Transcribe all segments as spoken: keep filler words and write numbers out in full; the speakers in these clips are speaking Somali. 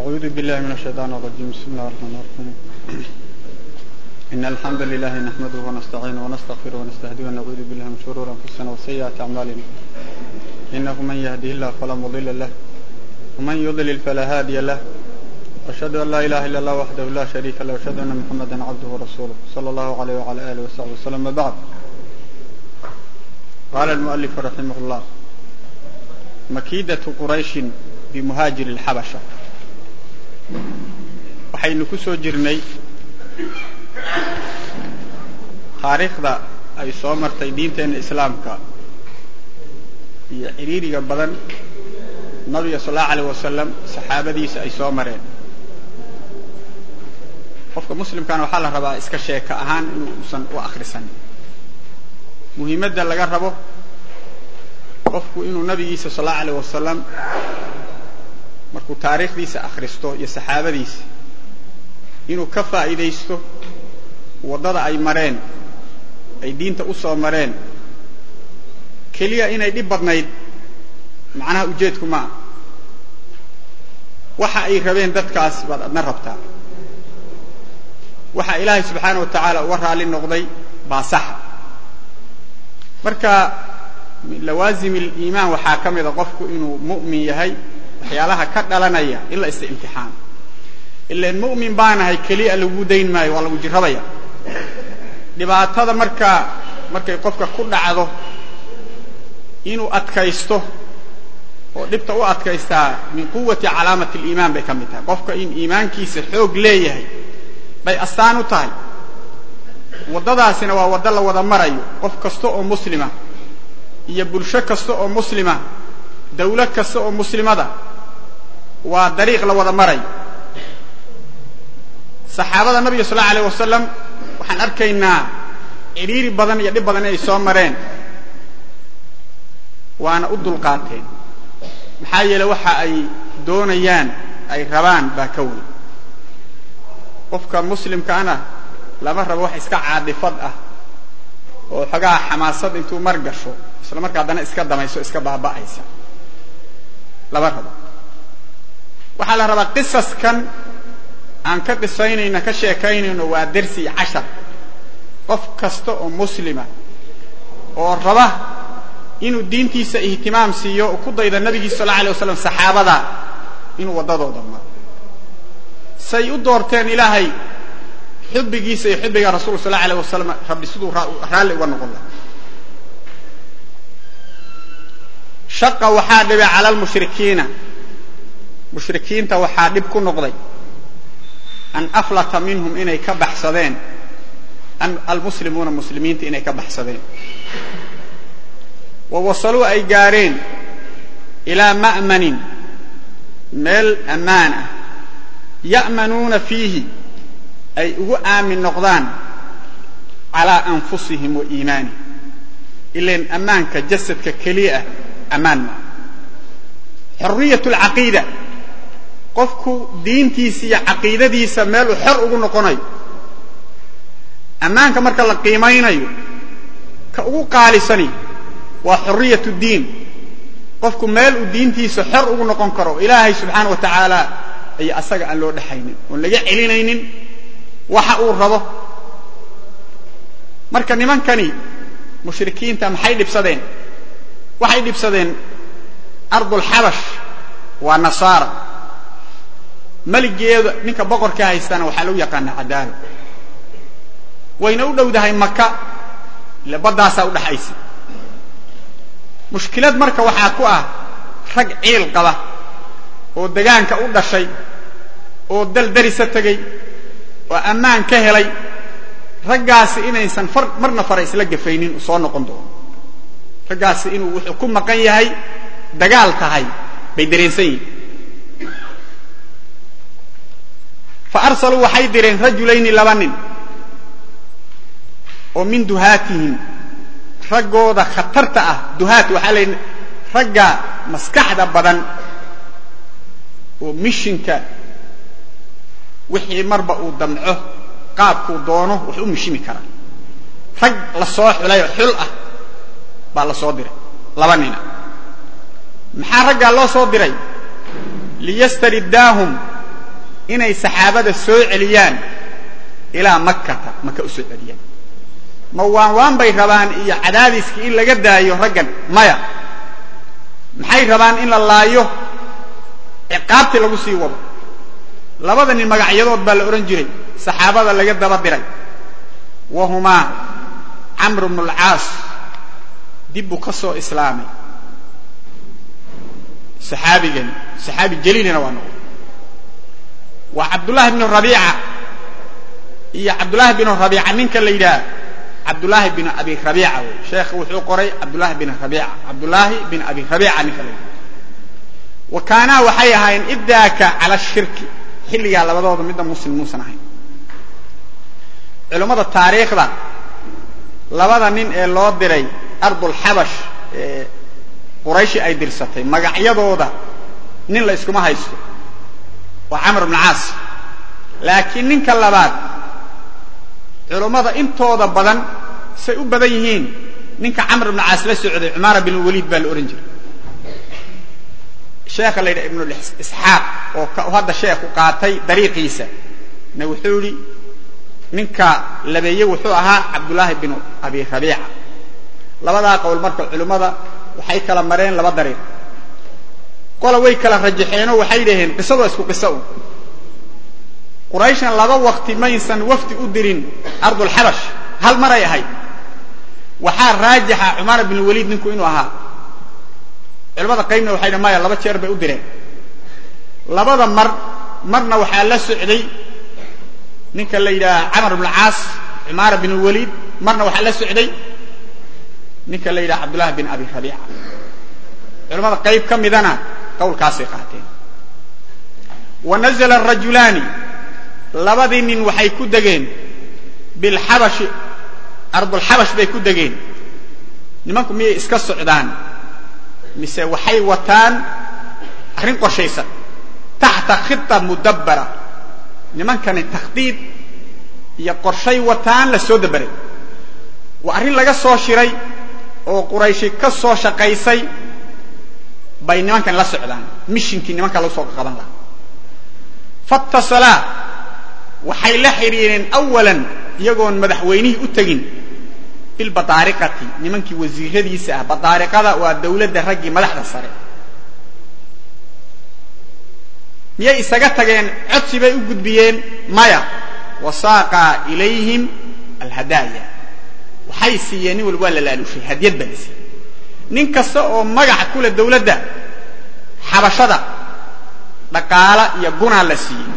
أعوذ بالله من الشيطان الرجيم. بسم الله الرحمن الرحيم. إن الحمد لله نحمده ونستعينه ونستغفره ونستهديه ونعوذ بالله من شرور أنفسنا وسيئات أعمالنا. إنه من يهده الله فلا مضل له ومن يضلل فلا هادي له. أشهد أن لا إله إلا الله وحده لا شريك له وأشهد أن محمدا عبده ورسوله صلى الله عليه وعلى آله وصحبه وسلم. بعد. قال المؤلف رحمه الله: مكيدة قريش بمهاجر الحبشة. waxaynu ku soo jirnay taariikhda ay soo martay diinteena islaamka iyo xiriiriga badan nabiga sallallahu alayhi wasallam saxaabadiisa ay soo mareen. qofka muslimkana waxa la rabaa iska sheeka ahaan inuu usan u akhrisan. muhiimadda laga rabo qofku inuu nabigiisa sallallahu alayhi wasallam markuu taariikhdiisa akhristo iyo saxaabadiisa inuu ka faa'iideysto wadada ay mareen ay diinta u soo mareen kaliya inay dhib badnayd macnaha ujeedku ma waxa ay rabeen dadkaas baad adna rabtaa. waxa ilaahay subxaanahu wa ta'aala uga raali noqday baa sax. marka lawaazim al-iimaan waxa kamid ah qofku inuu mu'min yahay waxyaalaha ka dhalanaya in la istimtixaan. illa in mu'min baanahay kaliya lagu deyn maayo waa lagu jirabaya. dhibaatada marka markay qofka ku dhacdo inuu adkaysto oo dhibta u adkaystaa min quwwati calaamati al-iimaan bay kamid tahay. qofka in iimaankiisa xoog leeyahay bay astaan u tahay. wadadaasina waa wada la wada marayo qof kasta oo muslima iyo bulsho kasta oo muslima dawlad kasta oo muslimada waa dariiq la wada maray. saxaabada nabiga sallallahu alayhi wasallam waxaan arkaynaa xiriiri badan iyo dhib badan ay soo mareen waana u dulqaateen. maxaa yeelay waxa ay doonayaan ay rabaan baa ka weyn. qofka muslimka ana lama rabo wax iska caadifad ah oo xogaa xamaasad intuu mar gasho isla markaa dana iska damayso iska baaba'aysa lama rabo. waxa la rabaa qisaskan aan ka qisaynayna ka sheekaynayno waa darsi cashar. qof kasta oo muslima oo raba inuu diintiisa ihtimaam siiyo oo ku dayda nabigiisa sallallahu alayhi wasallam saxaabada inuu wadadooda maro say u doorteen ilaahay xubbigiisa iyo xubbiga rasuulka sallallahu alayhi wasallam rabbi siduu raali uga noqon lahaa. shaqa waxaa dhibay cala al-mushrikiina mushrikiinta waxaa dhib ku noqday an aflata minhum inay ka baxsadeen an almuslimuuna muslimiinta inay ka baxsadeen wa wasaluu ay gaareen ilaa ma'manin meel ammaan ah ya'manuuna fiihi ay ugu aamin noqdaan calaa anfusihim wa iimaanihim. ilaan ammaanka jasadka keliya ah ammaan ma xurriyatu alcaqiida qofku diintiisa iyo caqiidadiisa meel uu xor ugu noqonayo. ammaanka marka la qiimaynayo ka ugu qaalisani waa xurriyatu diin. qofku meel uu diintiisa xor ugu noqon karo ilaahay subxaanahu wa ta'aala ay asaga aan loo dhaxaynin oo laga celinaynin waxa uu rabo. marka nimankani mushrikiinta maxay dhibsadeen? waxay dhibsadeen ardul xabash waa nasaara. maligeeda ninka boqorka haystana waxa lagu yaqaanaa cadaalo. wayna u dhowdahay maka ila badaasa u dhaxaysa. mushkilad marka waxa ku ah rag ciil qaba oo deegaanka u dhashay oo dal darisa tagay oo ammaan ka helay. raggaasi inaysan far marna faray isla gafaynin soo noqon doono. raggaasi inuu wuxuu ku maqan yahay dagaal tahay bay dareensan yihiin. فأرسلوا waxay direen rajulayni laba nin oo min duhaatihim ragooda khatarta ah. duhaat waxa la ragga maskaxda badan oo mishinka wixii marba uu damco qaabku doono wax u mishimi kara. rag la soo xulay xul ah baa la soo diray laba nin. maxaa ragga loo soo diray? liyastaridahum inay saxaabada soo celiyaan ilaa makkata maka u soo celiyaan ma waan waan bay rabaan iyo cadaadiskii in laga daayo raggan maya maxay rabaan in la laayo ciqaabtii lagu sii wado labada nin magacyadood baa la oran jiray saxaabada laga daba diray wahuma Amr ibn al-Aas dibu kasoo islaamay saxaabigan saxaabi jaliilna waa noqday wa Abdullah ibn Rabi'a iyo Abdullah ibn Rabi'a ninka la yiraahdo Abdullah ibn Abi Rabi'a sheekh wuxuu qoray Abdullah ibn Rabi'a Abdullah ibn Abi Rabi'a ninka la yiraahdo wa kana waxay ahayn iddaaka ala shirki xilliga labadooda mid muslim sanahay culimada taariikhda labada nin ee loo diray ardul habash ee quraysh ay dirsatay magacyadooda nin la iskuma haysto wa Amr ibn al-Aas laakiin ninka labaad culimada intooda badan say u badan yihiin ninka Amr ibn al-Aas la socday Umar ibn Walid bal oran jiray sheekh la ibn al-Ishaq oo hada sheekh qaatay dariiqiisa na wuxuu yiri ninka labeeyay wuxuu ahaa Abdullah ibn Abi Rabi'a labada qowl marka culimada waxay kala mareen laba dariiq qola way kala rajaxeen oo waxay dhaheen qisadu isku qiso qurayshan laba waqti ma insan wafdi u dirin ardul habash hal mar ay ahay waxa raajaxa Umar ibn Walid ninku inuu ahaa culimada qaybna waxay dhamayaan laba jeer bay u direen labada mar marna waxa la socday ninka la yiraahdo Amr ibn al-Aas Umar ibn Walid marna waxa la socday ninka la yiraahdo Abdullah ibn Abi Rabi'a culimada qayb kamidana qowlkaas ay qaateen wa nazala ar-rajulani labadii nin waxay ku dageen bil habash ardul habash bay ku dageen nimanku miyay iska socdaan mise waxay wataan arrin qorshaysan tahta khitta mudabbara nimankan takhdiid iyo qorshay wataan la soo dabaray wa arrin laga soo shiray oo quraysh ka soo shaqaysay bay nimankan la socdaan mishinkii nimanka la soo qaban la fattasala waxay la xiriireen awalan iyagoon madaxweynihi u tagin bil badaariqati nimankii wasiiradiisa ah badaariqada waa dawladda ragii madaxda sare miyay isaga tageen codsi bay u gudbiyeen maya wasaaqa ilayhim alhadaaya waxay siiyeen wal wala laalushay hadiyad balisi nin kasta oo magac kula dawladda xabashada dhaqaala iyo guna la siiyay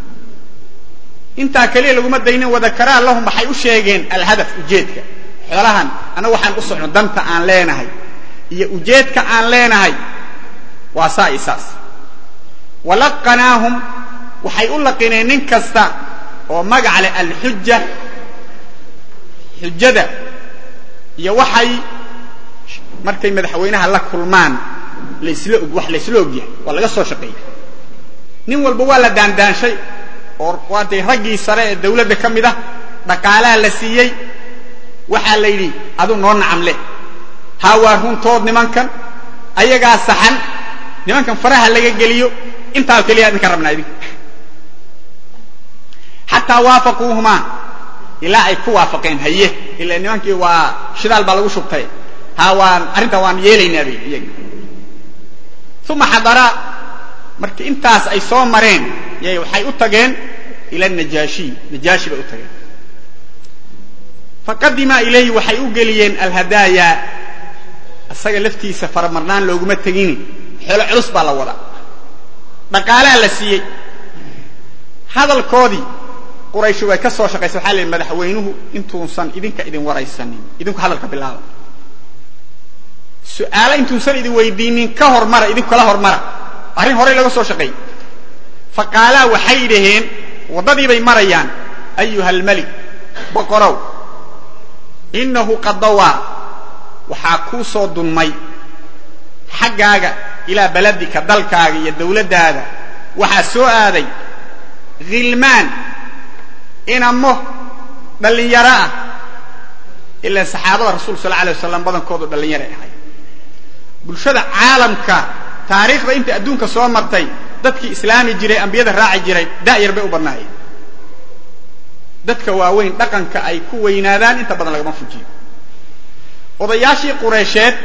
inta kale lagu madaynin wada karaa lahum waxay u sheegeen alhadaf ujeedka xolahan ana waxaan u socno danta aan leenahay iyo ujeedka aan leenahay waa saa'isaas walaqanaahum waxay u laqineen nin kasta oo magac leh al-hujja hujjada iyo waxay markay madaxweynaha la kulmaan la isla og wax la isla og yahay waa laga soo shaqeeyay nin walba waa la daandaanshay oo waantay ragii sare ee dawladda kamid ah dhaqaalaha la siiyay waxa la yiri adu noo nacamle ha waa runtood nimankan ayaga saxan nimankan faraha laga geliyo inta kaliya idin ka rabnaa idin hatta waafaquhuma ila ay ku waafaqeen haye ila nimankii waa shidaal baa lagu shubtay ha waan arinta waan yeelaynaa bay iyaga thumma hadara markii intaas ay soo mareen yay waxay u tageen ila najashi najashi bay u tageen faqadima ilayhi waxay u geliyeen alhadaaya asaga laftiisa faramarnaan looguma tagin xolo culus baa la wada dhaqaalaha la siiyay hadalkoodii quraysh way ka soo shaqaysay waxa la madaxweynuhu intuusan idinka idin waraysanin idinku hadalka bilaaba su'aala intuusan idin weydiinin ka hormara idinku kala hormara arrin hore laga soo shaqeeyay faqala waxay dhaheen wadadii bay marayaan ayuha almalik boqorow innahu qad dawa waxa ku soo dunmay xagaaga ila baladika dalkaaga iyo dawladdaada waxa soo aaday gilmaan inamo dhalinyaro ah ila saxaabada rasuul sallallahu alayhi wasallam badankoodu dhalinyaro ahay bulshada caalamka taariikhda inta adduunka soo martay dadkii islaami jiray ambiyada raaci jiray daa'ir bay u badnaayeen dadka waaweyn dhaqanka ay ku weynaadaan inta badan lagama fujiyo odayaashii qureysheed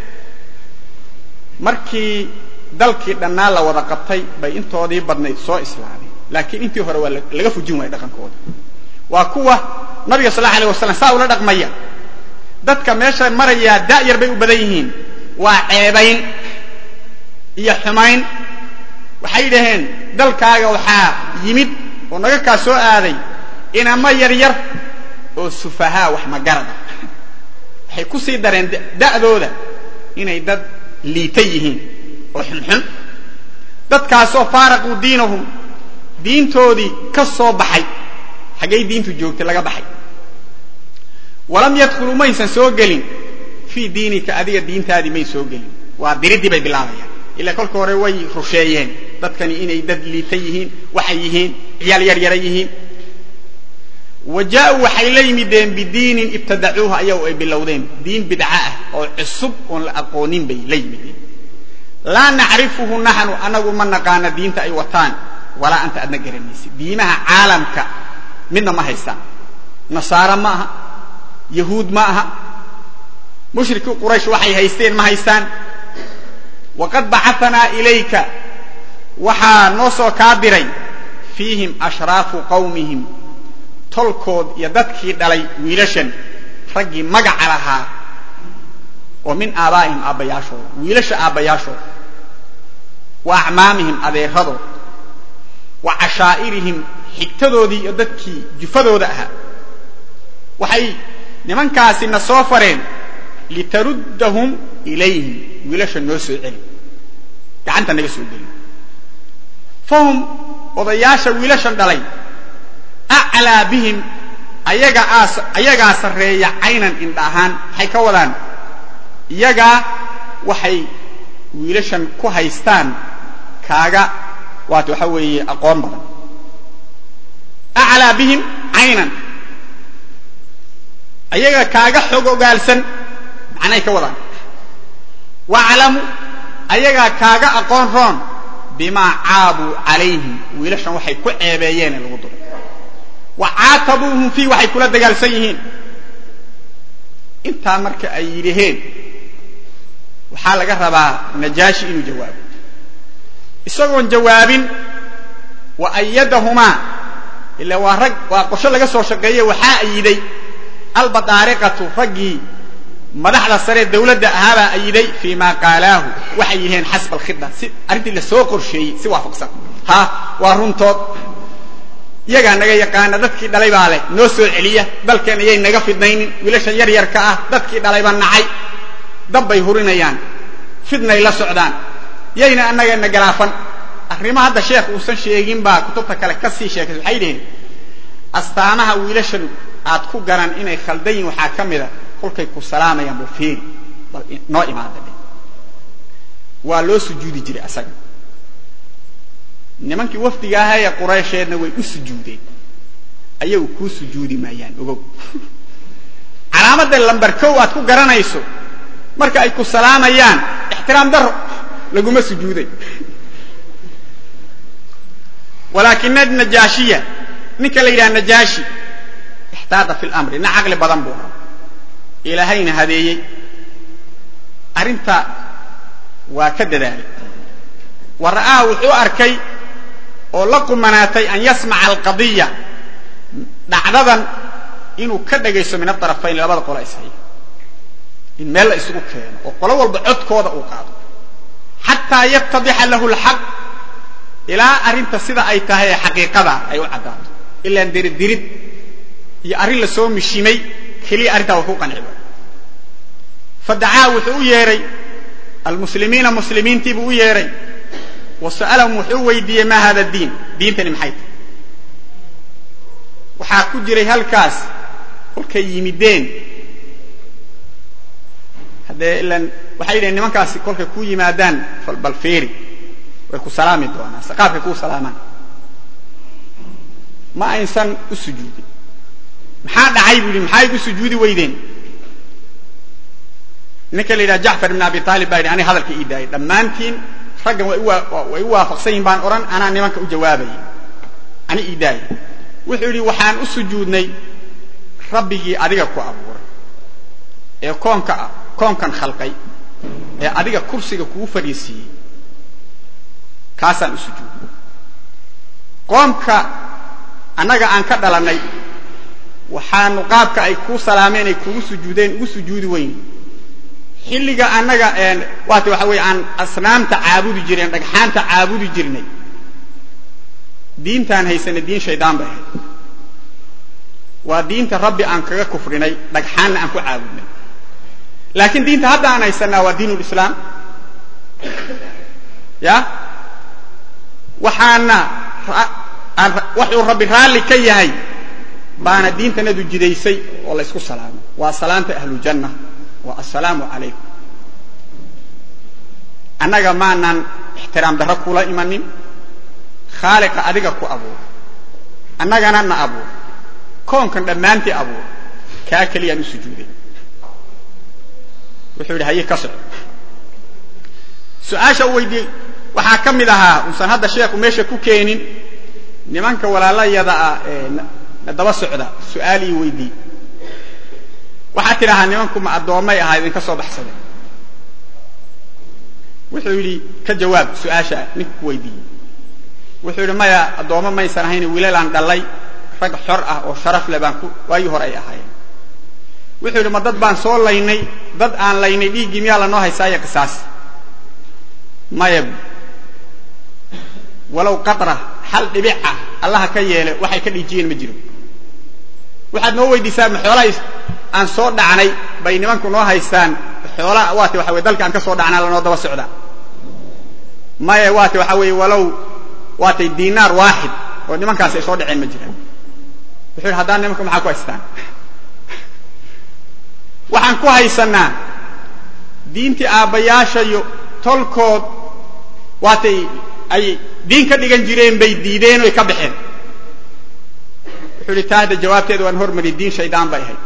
markii dalkii dhannaa la wada qabtay bay intoodii badnayd soo islaameen laakiin intii hore waa laga fujin waayay dhaqankooda waa kuwa nabiga sallallahu alayhi wasallam saa ula dhaqmaya dadka meesha maraya daa'ir bay u badan yihiin waa ceebayn iyo xumayn waxay dhaheen dalkaaga waxaa yimid oo naga ka soo aaday inama yar yar oo sufaha wax ma garada waxay ku sii dareen da'dooda inay dad liitay yihiin oo xunxun dadkaasoo faaraqu diinahum diintoodii ka soo baxay xagay diintu joogtay laga baxay walam yadkhulu maysan soo gelin fi diinika adiga diintaadii may soo gelin waa diridii bay bilaabayaan ilaa kolka hore way rusheeyeen dadkani inay dad liitay yihiin waxay yihiin ciyaal yar yar yihiin وجاءوا وحيلين دين بدين ابتدعوها أيو أي باللودين دين بدعاء أو عصب والأقونين بي لين لا نعرفه نحن أنا ومن نقان دين تأي وطان ولا أنت أدنى جرميسي دينها عالم ك منا ما هيستان نصارى معها يهود معها مشرك قريش وحي هيستين ما هيستان وقد بعثنا إليك وحا نوصو كابرين فيهم أشراف قومهم tolkood iyo dadkii dhalay wiilashan ragii magac lahaa oo min aabaahim aabayaashooda wiilasha aabayaashooda wa acmaamihim adeerado wa cashaa'irihim xigtadoodii iyo dadkii jufadooda ahaa waxay nimankaasi na soo fareen litaruddahum ilayhim wiilasha noo soo celi gacanta naga soo geli fahum odayaasha wiilashan dhalay أعلى بهم أيجا أس أيجا سرية عينا إن دهان حي كودان يجا وحي ويلشن كوهيستان كاجا وتحوي أقوام بدن أعلى بهم عينا أيجا كاجا حقو جالسن معناه كودان وعلم أيجا كاجا أقوام رون بما عابوا عليهم ويلشن وحي كعبيين الوضوء وعاتبوهم في وحي كل دجال سيهين انت مرك ايرهين وحال جربا نجاشي انه جواب اسقون جواب وايدهما الا ورق وقش لغا سو شقيه وحا ايدي البطارقه رقي مدحدا سري دولده اهابا ايدي فيما قالاه وحيهين حسب الخدمه اريد اللي سو قرشي سي وافقسن ها ورنتود yaga naga yaqaan dadkii dhalay baale noo soo celiya dalkan ayay naga fidnaynin wiilasha yar yar ka ah dadkii dhalay baan nacay dabbay hurinayaan fidnay la socdaan yayna anaga nagalaafan arrimaha hadda sheekh uu san sheegin baa kutubta kale ka sii sheegay waxay dheen astaamaha wiilashan aad ku garan inay khaldayn waxa kamida kulkay ku salaamayaan bal fiir bal noo imaadada waa loo sujuudi jiray asaga nimankii wafdiga ahaa ee quraysheedna way u sujuudeen ayagu ku sujuudi maayaan ogow calaamada lambar kow aad ku garanayso marka ay ku salaamayaan ixtiraam daro laguma sujuuday walakin najashiya ninka la yiraahdo najashi ihtaada fil amri na aqli badan buu ilaahayna hadeeyay arinta waa ka dadaalay waraa wuxuu arkay oo la qumanaatay an yasma'a alqadiyya dhacdadan inuu ka dhageyso min tarafayn labada qolo isay in meel la isugu keeno oo qolo walba codkooda uu qaado hatta yattadiha lahu alhaq ila arinta sida ay tahay xaqiiqada ay u cadaato illa dirid dirid iyo arin la soo mishimay kali arinta wuxuu qancay fadaa wuxuu yeeray almuslimiina muslimiintii buu yeeray وسألهم وحو ويدي ما هذا الدين دين تاني محيط وحاكو جري هالكاس كل يمدين هذا إلا وحيد إن من كاس كل كو يمادان بالفيري ويكو سلامي دوانا سقاف يكو سلامان ما إنسان السجود محاد عيب لي محايد السجود ويدين نكال إلى جعفر بن أبي طالب بايد يعني هذا الكيداي لما أنتين raggan way u waafaqsan baan oran ana nimanka u jawaabay ani iiday wuxuu yiri waxaan u sujuudnay rabbigii adiga ku abuuray ee koonka koonkan khalqay ee adiga kursiga kugu fadhiisiyay kaasaan u sujuudnay qoomka anaga aan ka dhalanay waxaan qaabka ay ku salaameen ay kugu sujuudeen ugu sujuudi weyn xilliga anaga een waati waxa way aan asnaamta caabudi jireen dhagxaanta caabudi jirnay diintaan haysan diin shaydaan baa waa diinta rabbi aan kaga kufrinay dhagxaan aan ku caabudnay laakiin diinta hadda aan haysanaa waa diinul islaam ya waxaana wuxuu rabbi raali ka yahay baana diintanadu jidaysay oo la isku salaamo waa salaanta ahlu janna wa assalaamu alaykum annaga maanan ixtiraam darro kula imanin khaaliqa adiga ku abuur annagana na abuur koonkan dhammaantii abuur kaa kaliya u sujuuday wuxuu yidhi haye ka soco su'aasha weydii waxaa ka mid ahaa uusan hadda sheekhu meesha ku keenin nimanka walaalayada ah ee daba socda su'aal ii weydii waxaa tirahaa nimanku ma adoomay ahayd ka soo baxsaday wuxuu yidhi ka jawaab su'aasha ninku weydii wuxuu yidhi maya adoomo maysan ahayn wiilal aan dhalay rag xor ah oo sharaf leh baan ku waayii hore ay ahaayeen wuxuu yidhi ma dad baan soo laynay dad aan laynay dhiiggii miyaa lanoo haysaaya qisaas maya walow qatra hal dhibica allaha ka yeele waxay ka dhijiyeen ma jiro waxaad noo weydiisaa ma xoolahay aan soo dhacnay bay nimanku noo haystaan xoolaha waati waxa way dalka aan ka soo dhacnaa lanoo daba socda maya waati waxa way walow waati diinaar waahid oo nimankaas ay soo dhaceen ma jiraan wuxuu haddaan nimanku maxaa ku haystaan waxaan ku haysanaa diintii aabbayaasha iyo tolkood waatay ay diin ka dhigan jireen bay diideen oo ka baxeen wuxuu yidhi taada jawaabteedu waan hormari diin shaydaan bay ahayd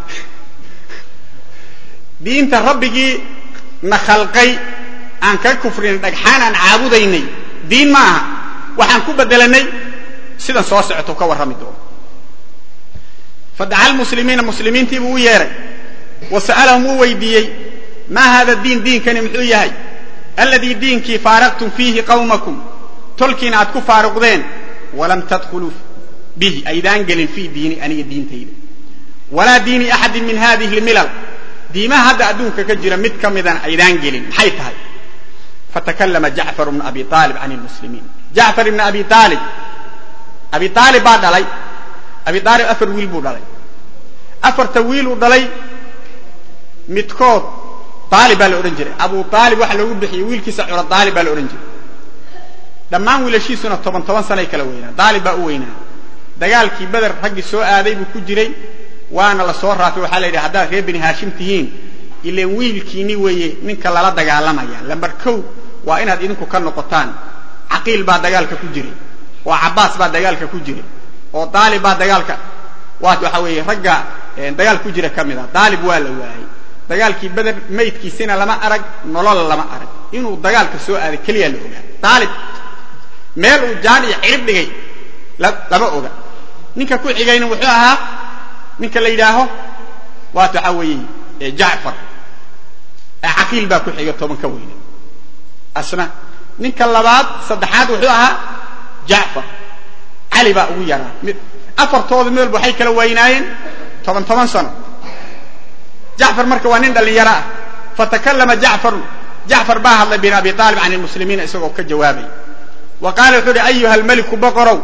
diinta rabbigii na khalqay aan ka kufrin dhagxaan aan caabudaynay diin ma aha waxaan ku bedelanay sidan soo socoto ka warrami doono fadacal muslimiina muslimiintii buu u yeeray wasa'alahum uu weydiiyey maa hada diin diinkani muxuu yahay alladii diinkii faaraqtum fiihi qawmakum tolkiina aad ku faaruqdeen walam tadkhuluu bihi aydaan gelin fii diini aniga diintayda walaa diini axadin min hadihi lmilal diimaha hadda adduunka ka jira mid ka midan aydaan gelin maxay tahay fatakallama jacfar ibnu abi aalib can lmuslimiin jacfar ibnu abi aalib abi aalib baa dhalay abi aalib afar wiil buu dhalay afarta wiiluu dhalay midkood aalib baa la odhan jiray abu aalib waxa loogu bixiyey wiilkiisa cura aalib baa la odhan jiray dhammaan wiilashiisuna toban toban sanay kala weynaa aalib baa u weynaa dagaalkii beder raggii soo aaday buu ku jiray waana la soo raafay waxaa la yidhi haddaad reer bini haashim tihiin ileen wiilkiini weeye ninka lala dagaalamaya lambar kow waa inaad idinku ka noqotaan caqiil baa dagaalka ku jiray oo cabbaas baa dagaalka ku jiray oo aalib baa dagaalka waat waxa weeye ragga dagaal ku jira ka mid ah aalib waa la waayey dagaalkii beder maydkiisina lama arag nolol lama arag inuu dagaalka soo aaday keliya la ogaa aalib meel uu jaan iyo cirib dhigay lama oga ninka ku xigayna wuxuu ahaa ninka la yidhaaho waat waxa weeye jacfar caqiil baa ku xiga toban ka weyna asna ninka labaad saddexaad wuxuu ahaa jacfar cali baa ugu yaraa afartooda meel waxay kala weynaayeen toban toban sano jacfar marka waa nin dhalinyaro ah fatakallama jacfaru jacfar baa hadlay bin abi aalib can lmuslimiina isagoo ka jawaabay wa qaala wuxuu uhi ayuha almeliku boqorow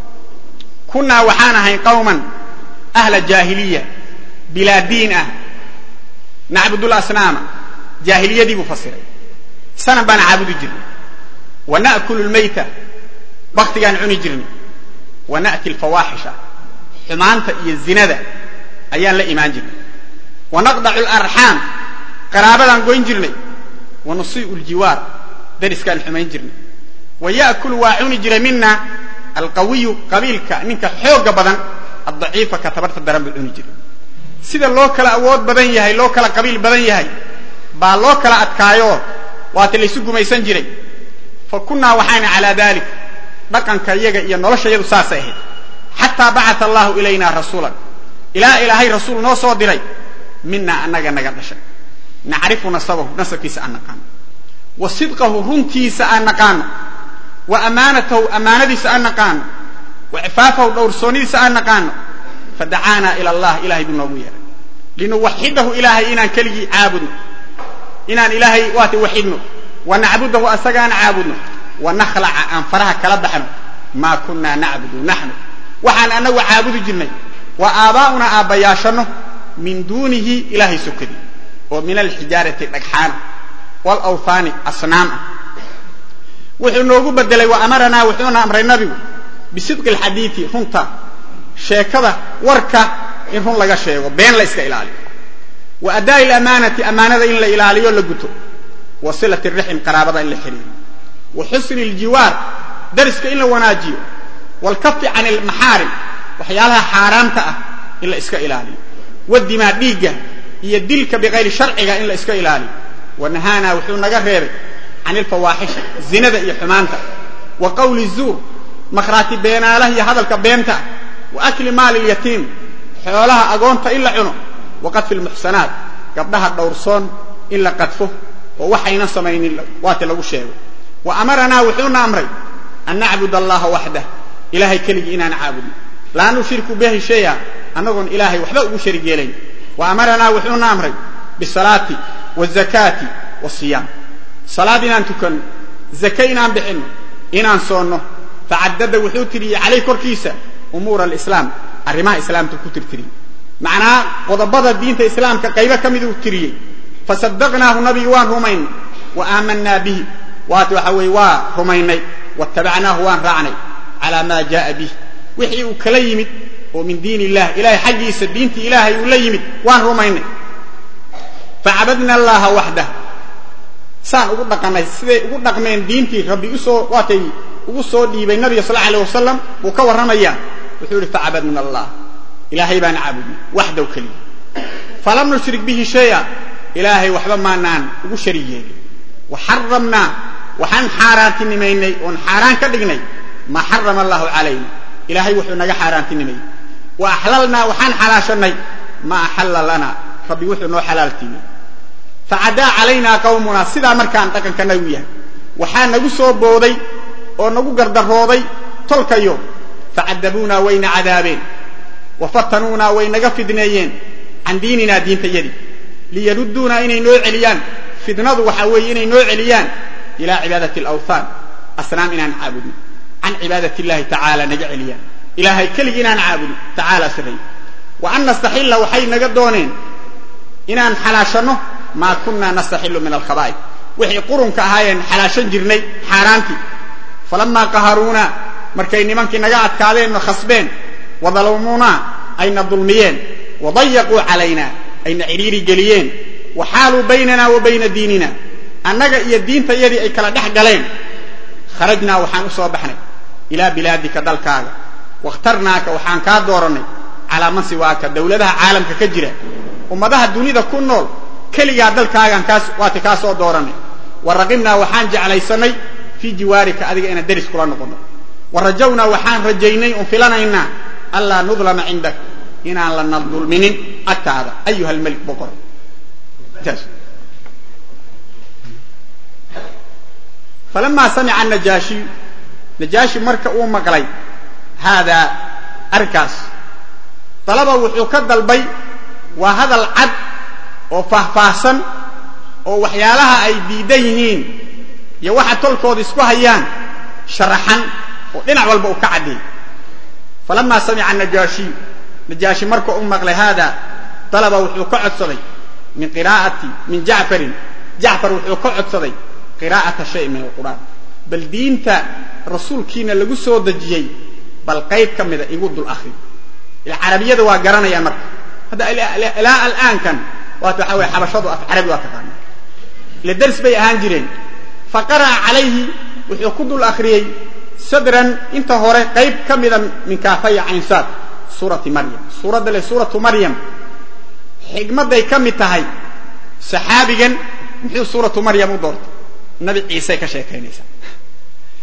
kunaa waxaan ahayn qawman ahla jaahiliya bilaa diin ah nacbudu lasnaama jaahiliyadii buu fasiray sanam baan caabudi jirnay wa na'kulu lmayta baktigaan cuni jirnay wa na'ti alfawaaxisha xumaanta iyo zinada ayaan la imaan jirnay wa naqdacu alarxaam qaraabadaan goyn jirnay wa nusii'u ljiwaar dariskaan xumayn jirnay wa ya'kulu waa cuni jiray mina alqawiyu qabiilka ninka xooga badan addaciifa ka tabarta daran buu cuni jiray sida loo kala awood badan yahay loo kala qabiil badan yahay baa loo kala adkaayo waata laysu gumaysan jiray فكنا وحان على ذلك بقن كيجا ينولش يدو ساسه حتى بعث الله إلينا رسولا إلى إلهي رسول نوصو ديري منا أننا نقدش نعرف نصبه نسكي سأنقان وصدقه رنتي سأنقان وأمانته أمانتي سأنقان وعفافه ودورسوني سأنقان فدعانا إلى الله إلهي بالنبوية لنوحده إلهي إنان كلي عابدنا إنان إلهي واتي وحدنا ونعبده أسقان عابدنا ونخلع أنفرها كلبحنا ما كنا نعبد نحن وحن أنه عابد جني وآباؤنا آبياشنا من دونه إلهي سكدي ومن الحجارة الأكحان والأوثان أصنام وحنوه بدلي وأمرنا وحنونا أمر النبي بصدق الحديث هنتا شيكذا وركا إن هن لغا شيء وبين لا إسكا إلالي وأداء الأمانة أمانة إن لا إلالي ولقته وصلة الرحم قرابة إن لحرير وحسن الجوار درسك إلا وناجيه والكف عن المحارم وحيالها حارامتها إلا إسكا إلالي والدماء ديقة يدلك بغير شرعها إلا إسكا إلالي ونهانا وحونا غير عن الفواحش زندة يحمانتا وقول الزور مخراتي بينا له هذا الكبينتا وأكل مال اليتيم حولها أقونتا إلا عنو وقتل المحسنات قبلها الدورسون إلا قتفه ووحينا سمين واتلقوا شيء وأمرنا وحونا أمري أن نعبد الله وحده إلهي كلي إنا نعبد لا نشرك به شيئا أنه إلهي وحده شريك إليه وأمرنا وحونا أمري بالصلاة والزكاة والصيام صلاة إن تكن زكاة إن بحنه إن صونه فعدد وحوتري عليه كركيسة أمور الإسلام الرماء إسلام تكتر تري معناه وضبط الدين الإسلام كقيبة كمدو تري فصدقناه النبي وان رمين وآمنا به واتوحوي وان رميني واتبعناه وان رعني على ما جاء به وحي وكليمت ومن دين الله إلهي حقيس الدين إلهي وليمت وان رميني فعبدنا الله وحده سان ugu dhaqanay sidee ugu dhaqmeen diintii rabbi u soo waatay ugu soo dhiibay nabiga sallallahu alayhi wasallam uu ka waramaya wuxuu yiri fa'abadna allah ilaahay baan aabudni wahdahu kali falam nushrik bihi shay'a ilaahay waxba ma naan ugu shariyeeyay wa harramna wa han haraantinimeynay on haraan ka dhignay ma harrama allah alayna ilaahay wuxuu naga haraantinimay wa ahlalna wa han halaashanay ma ahallana rabbi wuxuu noo halaaltinay فعدا علينا قومنا سدا markaan dhaqan ka nawiya waxa nagu soo booday oo nagu gardarooday tolkayo فعدبونا وين عذابين وفتنونا وين غفدنيين عن ديننا دين تيدي ليردونا إني نوع عليان فدنادو وحاوي إني نوع عليان إلى عبادة الأوثان أصنامنا نعبد عن عبادة الله تعالى نجعليان إلهي كلنا نعبد تعالى سري وأن نستحل وحي نقدونين إنان حلاشنه ما كنا نستحل من الخبائث وحي قرن كهاين حلاشن جرني حارانتي فلما قهرونا markay nimankii naga adkaadeen khasbeen wadalumuna ayna dulmiyeen wadayqu alayna ayna iriiri galiyeen waxaalu baynana wa bayna diinina annaga iyo diinta yadi ay kala dhax galeen kharajna waxaan u soo baxnay ila bilaadika dalkaaga waqtarnaaka waxaan ka dooranay ala man siwaaka dawladaha caalamka ka jira ummadaha dunida ku nool kaliya dalkaagan kaas waati ka soo dooranay waraqimna waxaan jeclaysanay fi jiwaarika adiga ina daris kula noqono ورجونا وحان رجيني انفلانينا ألا نظلم عندك إنا لن نظلمين أكتاد أيها الملك بقر فلما سمع النجاشي نجاشي مركة أم مقلي هذا أركاس طلبه وحيكد البي وهذا العد وفهفاسا وحيالها أي ديدينين يوحى تلقوا ديسكوها يان شرحا ودنا والبا وكعدي فلما سمع النجاشي نجاشي مركو امك لهذا طلب وحكعصدي من قراءتي من جعفر جعفر وحكعصدي قراءه شيء من القران بل دينتا رسول كينا لغو سو دجيي بل قيد كميده يقود الاخير العربيه وا غرانيا مرك هذا لا الان كان وتحوي حبشده في عربي وتقان للدرس بي اهان جيرين فقرأ عليه وحكود الاخري صدرا انت هوري قيب كميدا من كافي عين صاد سورة مريم سورة دل سورة مريم حكمة دي كمي تهي صحابيا محيو سورة مريم ودورت النبي عيسى كشيكين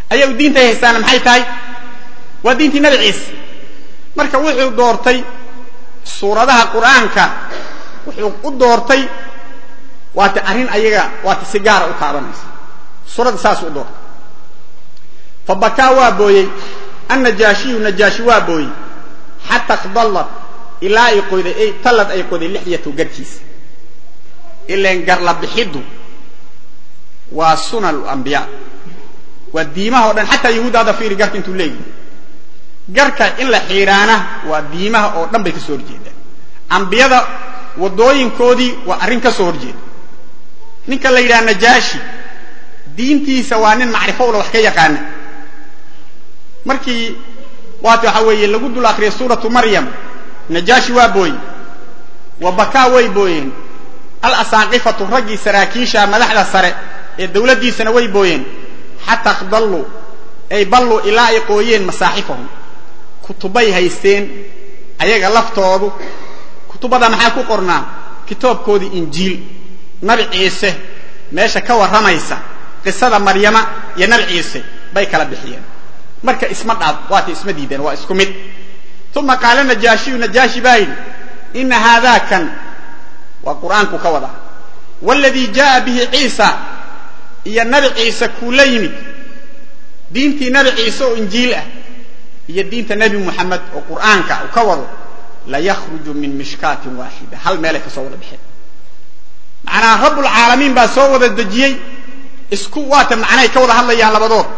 ayagu diinta ay haystaan maxay tahay waa diintii nabi ciise marka wuxuu doortay suuradaha quraanka wuxuu u doortay waata arin ayaga waata si gaar ah u taabanaysa suurada saas u doortay fabaka waa booyay an-najashi najashi waa booyay hatta qadallat ila ay qoyday ay talad ay qoyday lixyatu garkiis ileen gar la bixidu waa sunal anbiya wa diimaha oo dhan hatta yahuudada fiiri garka intuu leeyahay garka in la xiiraana waa diimaha oo dhan bay ka soo horjeedaan anbiyada wadooyinkoodii waa arrin ka soo horjeeda ninka la yiraahdo najashi diintiisa waa nin macrifo wala wax ka yaqaan markii waata waxa weeye lagu dul akhriyo suuratu maryam najashi waa booy wa baka way booyeen al asaqifatu ragi sarakiisha madaxda sare ee dawladiisana way booyeen hatta qadallu ay ballu ila ay qooyeen masaaxifahum kutubay haysteen ayaga laftoodu kutubada maxaa ku qornaa kitaabkoodii injiil nabi ciise meesha ka waramaysa qisada maryama iyo nabi ciise bay kala bixiyeen marka isma dhaad waati isma diideen waa isku mid thumma qala najashi najashi bayl in hadha kan wa quraanku ka wada walladhi jaa bihi ciisa iyo nabi ciise kulayni diintii nabi ciise oo injiil ah iyo diinta nabi muhammad oo quraanka oo ka wado la yakhruju min mishkatin wahida hal meel ka soo wada bixin macna rabbul alamin ba soo wada dajiyay isku waata macnay ka wada hadlayaan labadood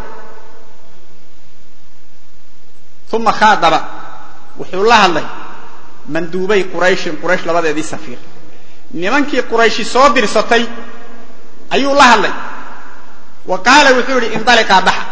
thumma khadaba wuxuu la hadlay manduubay quraysh quraysh labadeedii safiir nimankii quraysh soo dirsatay ayuu la hadlay wa qaala wuxuu yiri indaliqa bax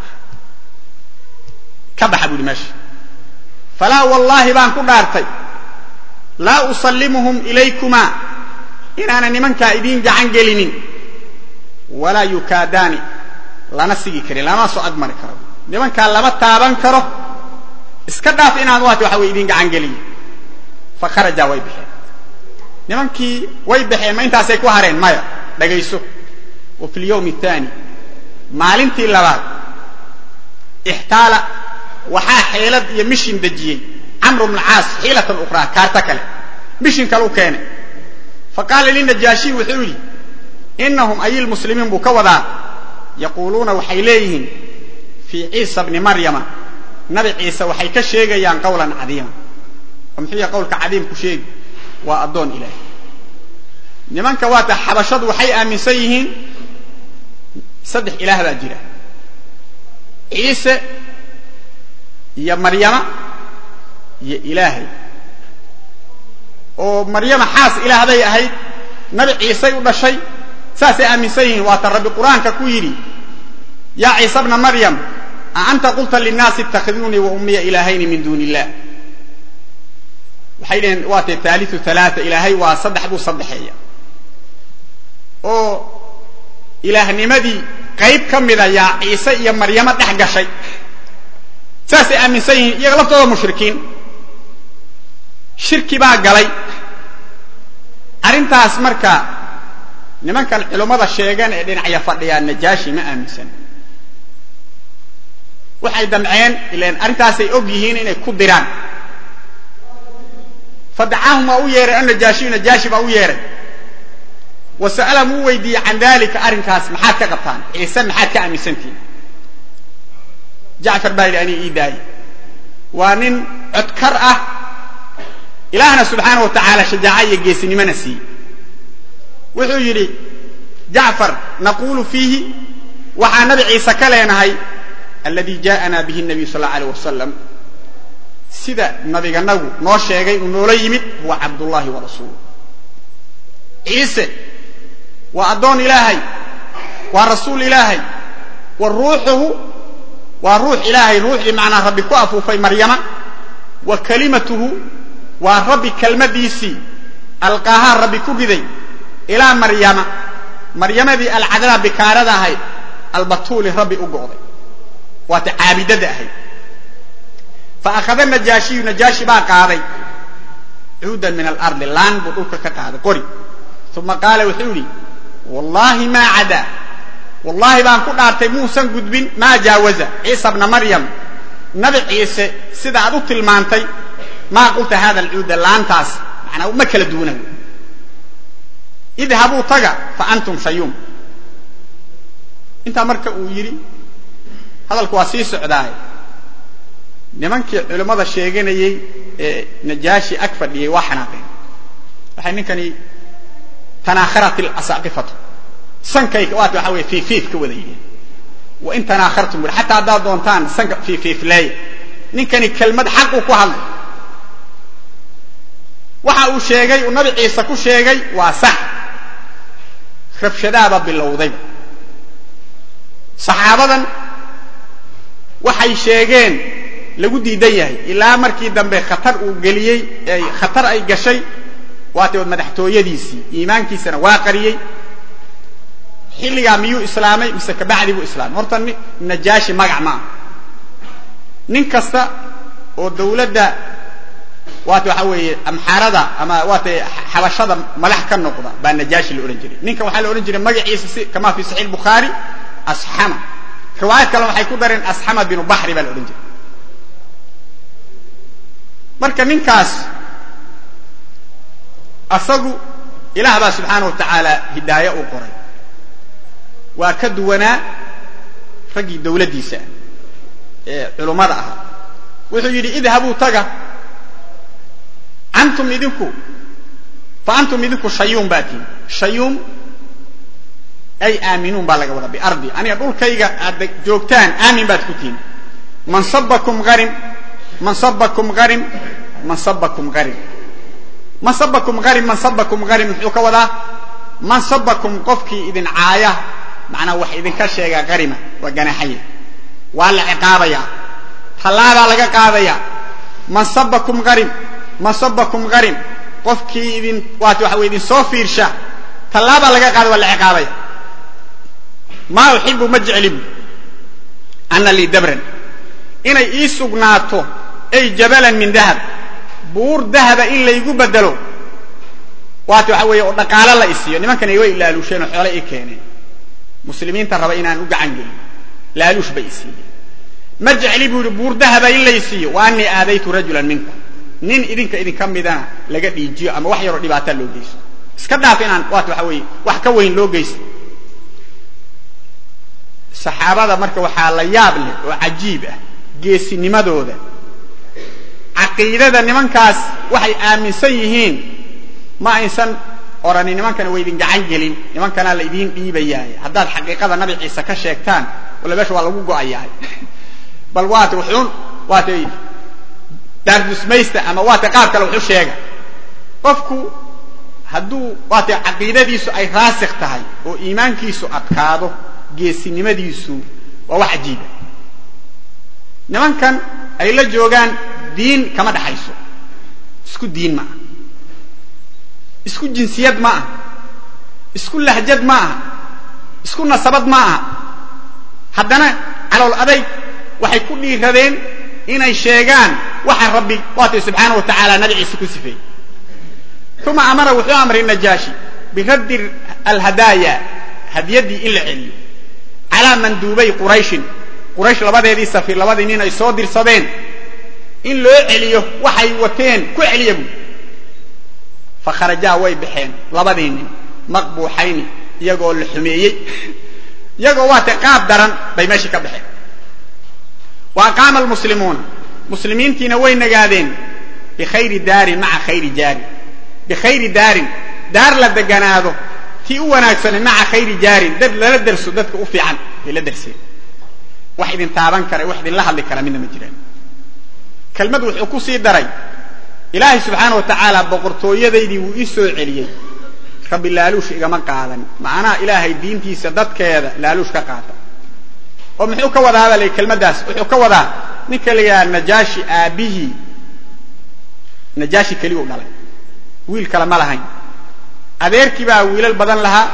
ka bax buu dimash fala wallahi baan ku dhaartay la usallimuhum ilaykuma inana nimanka idin gacan gelinin wala yukadani lana sigi kari lama soo agmari karo nimanka lama taaban karo iska dhaaf inaan waati waxa way idin gacan geliyo fa kharaja way bixeen nimankii way bixeen ma intaasay ku hareen maya dhageyso wa fil yawm athani maalintii labaad ihtaala waxa xeelad iyo mission dajiyay amr ibn al-aas xeelatan ukhra kaarta kale mission kale u keenay fa qala lin najashi wuxuu yiri innahum ayil muslimin bu ka wada yaquluna waxay leeyihiin fi Isa ibn Maryama nabi Isa waxay ka sheegayaan qowlan cadiima amxiya qowlka cadiim ku sheeg waa adoon ilaahay nimanka waata xabashadu waxay aaminsan yihiin saddex ilaah baa jira Isa iyo Maryama iyo ilaahay oo Maryama xaas ilaahay ahayd nabi Isa u dhashay saasay aaminsan yihiin waata rabbi quraanka ku yiri ya Isa ibn Maryam أنت قلت للناس اتخذوني وأمي إلهين من دون الله وحين وات الثالث ثلاثة إلهي وصدح بو صدحية أو إله نمدي قيب كم إذا يا عيسى يا مريم تحقى شيء ساسي أمن سيء يغلط الله مشركين شركي بقى قلي أرنتها اسمرك نمان كان علماء الشيغان إذن عيفت لي النجاشي ما أمن سنة waxay damceen ileen arintaasay og yihiin inay ku diraan fad'ahum u yeeray an najashi najashi ba u yeeray wasalamu weydiya an dalika arintaas maxaad ka qabtaan ciise maxaad ka aaminsantiin jaafar bayri ani iiday waa nin codkar ah ilaahna subhanahu wa ta'ala shajaa'iya geesinimana si wuxuu yiri jaafar naqulu fihi wa nabi ciise kaleenahay الذي جاءنا به النبي صلى الله عليه وسلم سيدا نبي جنبه نوشيغي ونولي يمد هو عبد الله ورسوله عيسى وأدون إلهي ورسول إلهي والروحه وروح إلهي روح بمعنى ربي كوافو في مريم وكلمته وربي كلمة ديسي ألقاها ربي كوكذي إلى مريم مريم دي العذاب بكاردها البطول ربي أقوضي وتعابدة هي فأخذ النجاشي نجاشي بقى قاضي عودا من الأرض لان بدوك كقاضي قري ثم قال وحولي والله ما عدا wallahi baan ku dhaartay muusan gudbin ma jaawaza Ciisa ibn Maryam nabi Ciise sida aad u tilmaantay ma qulta hada al-uud laantaas macna ma kala duwanay idhabu taga fa antum shayum inta marka uu yiri hadalku waa sii socdaay nimankii culimada sheeganayay ee najaashi ag fadhiyay waa xanaaqeen waxay ninkani tanakharat al-asaqifatu sankay waad waxa way fi fiif ka wadayeen wa in tanakhartum hatta hadda doontaan sanka fi fiif lay ninkani kelmad xaq uu ku hadlay waxa uu sheegay uu nabi Ciise ku sheegay waa sax rabshadaaba bilowday saxaabadan waxay sheegeen lagu diidan yahay ilaa markii dambe khatar uu galiyay ay khatar ay gashay waatay madaxtooyadiisii iimaankiisana waa qariyay xilliga miyuu islaamay mise ka bacdi buu islaamay horta najaashi magac ma nin kasta oo dawladda waatay waxa weeye amxarada ama waatay xabashada madax ka noqda baa najaashi la oran jiray ninka waxa la oran jiray magaciisa si kama fi sahih bukhari ashama riwaayad kale waxay ku dareen ashama bin bahri baa la oran jiray marka ninkaas asagu ilaah baa subhanahu wa ta'ala hidaaya u qoray waa ka duwanaa ragii dawladiisa ee culimada ah wuxuu yiri idhabu taga antum idinku fa antum idinku shayum baati shayum ay aaminun baa laga wada bi ardi aniga dhulkayga aad joogtaan aamin baad ku tiin man sabbakum gharim man sabbakum gharim man sabbakum gharim man sabbakum gharim man sabbakum gharim wuxuu ka wadaa man sabbakum qofkii idin caaya macna wax idin ka sheega gharima wa ganaxay wala ciqaabaya talaaba laga qaadaya man sabbakum gharim man sabbakum gharim qofkii idin waad wax weydin soo fiirsha talaaba laga qaado wala ciqaabaya ma uhibbu maj'alib anna li dabran inay ii sugnaato ay jabalan min dahab buur dahaba in laygu badalo waad wax weey oo dhaqaale la isiyo nimankan ay way ilaalusheen oo xoolo ay keeneen muslimiinta raba inaan u gacan gelin laalush bay isiyo maj'alibu buur dahaba in la isiyo wa anni aadaytu rajulan minkum nin idinka idin kamidana laga dhiijiyo ama wax yar oo dhibaato loo geysto iska dhaaf inaan waad wax weey wax ka weyn loo geysto saxaabada marka waxa la yaab leh oo ajiib ah geesinimadooda aqeedada nimankaas waxay aaminsan yihiin ma aysan orani nimankan way idin gacan gelin nimankana la idin dhiibayaay haddaad xaqiiqada nabi Ciise ka sheegtaan wala beesha waa lagu go'ayaay bal waad wuxuun waad dardusmaysta ama waad qaab kale wuxuu sheega qofku hadduu waad aqeedadiisu ay raasikh tahay oo iimaankiisu adkaado geesinimadiisu waa wax ajiib nimankan ay la joogaan diin kama dhaxayso isku diin ma isku jinsiyad ma isku lahjad ma isku nasabad ma haddana calool aday waxay ku dhiiradeen inay sheegaan waxa rabbi waati subhanahu wa ta'ala nabi Ciise ku sifay thumma amara wuxuu amray najaashi bi radd al hadaya hadiyadi ila cili ala mandubay quraish quraish labadeedii safir labadii nin ay soo dirsadeen in loo celiyo waxay wateen ku celiyo fa kharaja way bixeen labadii nin maqbuuxayn iyagoo la xumeeyay iyagoo waata qaab daran bay meeshii ka baxeen wa qaama al muslimuun muslimiintiina way nagaadeen bi khayri daari ma'a khayri jaari bi khayri daari daar la deganaado tii u wanaagsan ma'a khayri jaari dad la darso dadka u fiican ila darsay wax idin taaban kara wax idin la hadli kara midna ma jiraan kalmad wuxuu ku sii daray ilaahi subhanahu wa ta'ala boqortooyadeedii uu isoo celiyay rabbi laaluush igama qaadan maana ilaahay diintiisa dadkeeda laaluush ka qaata oo muxuu ka wadaa balay kalmadaas wuxuu ka wadaa ninka liya najaashi aabihi najaashi kaliya u dhalay wiil kala ma lahayn adeerkii baa wiilal badan lahaa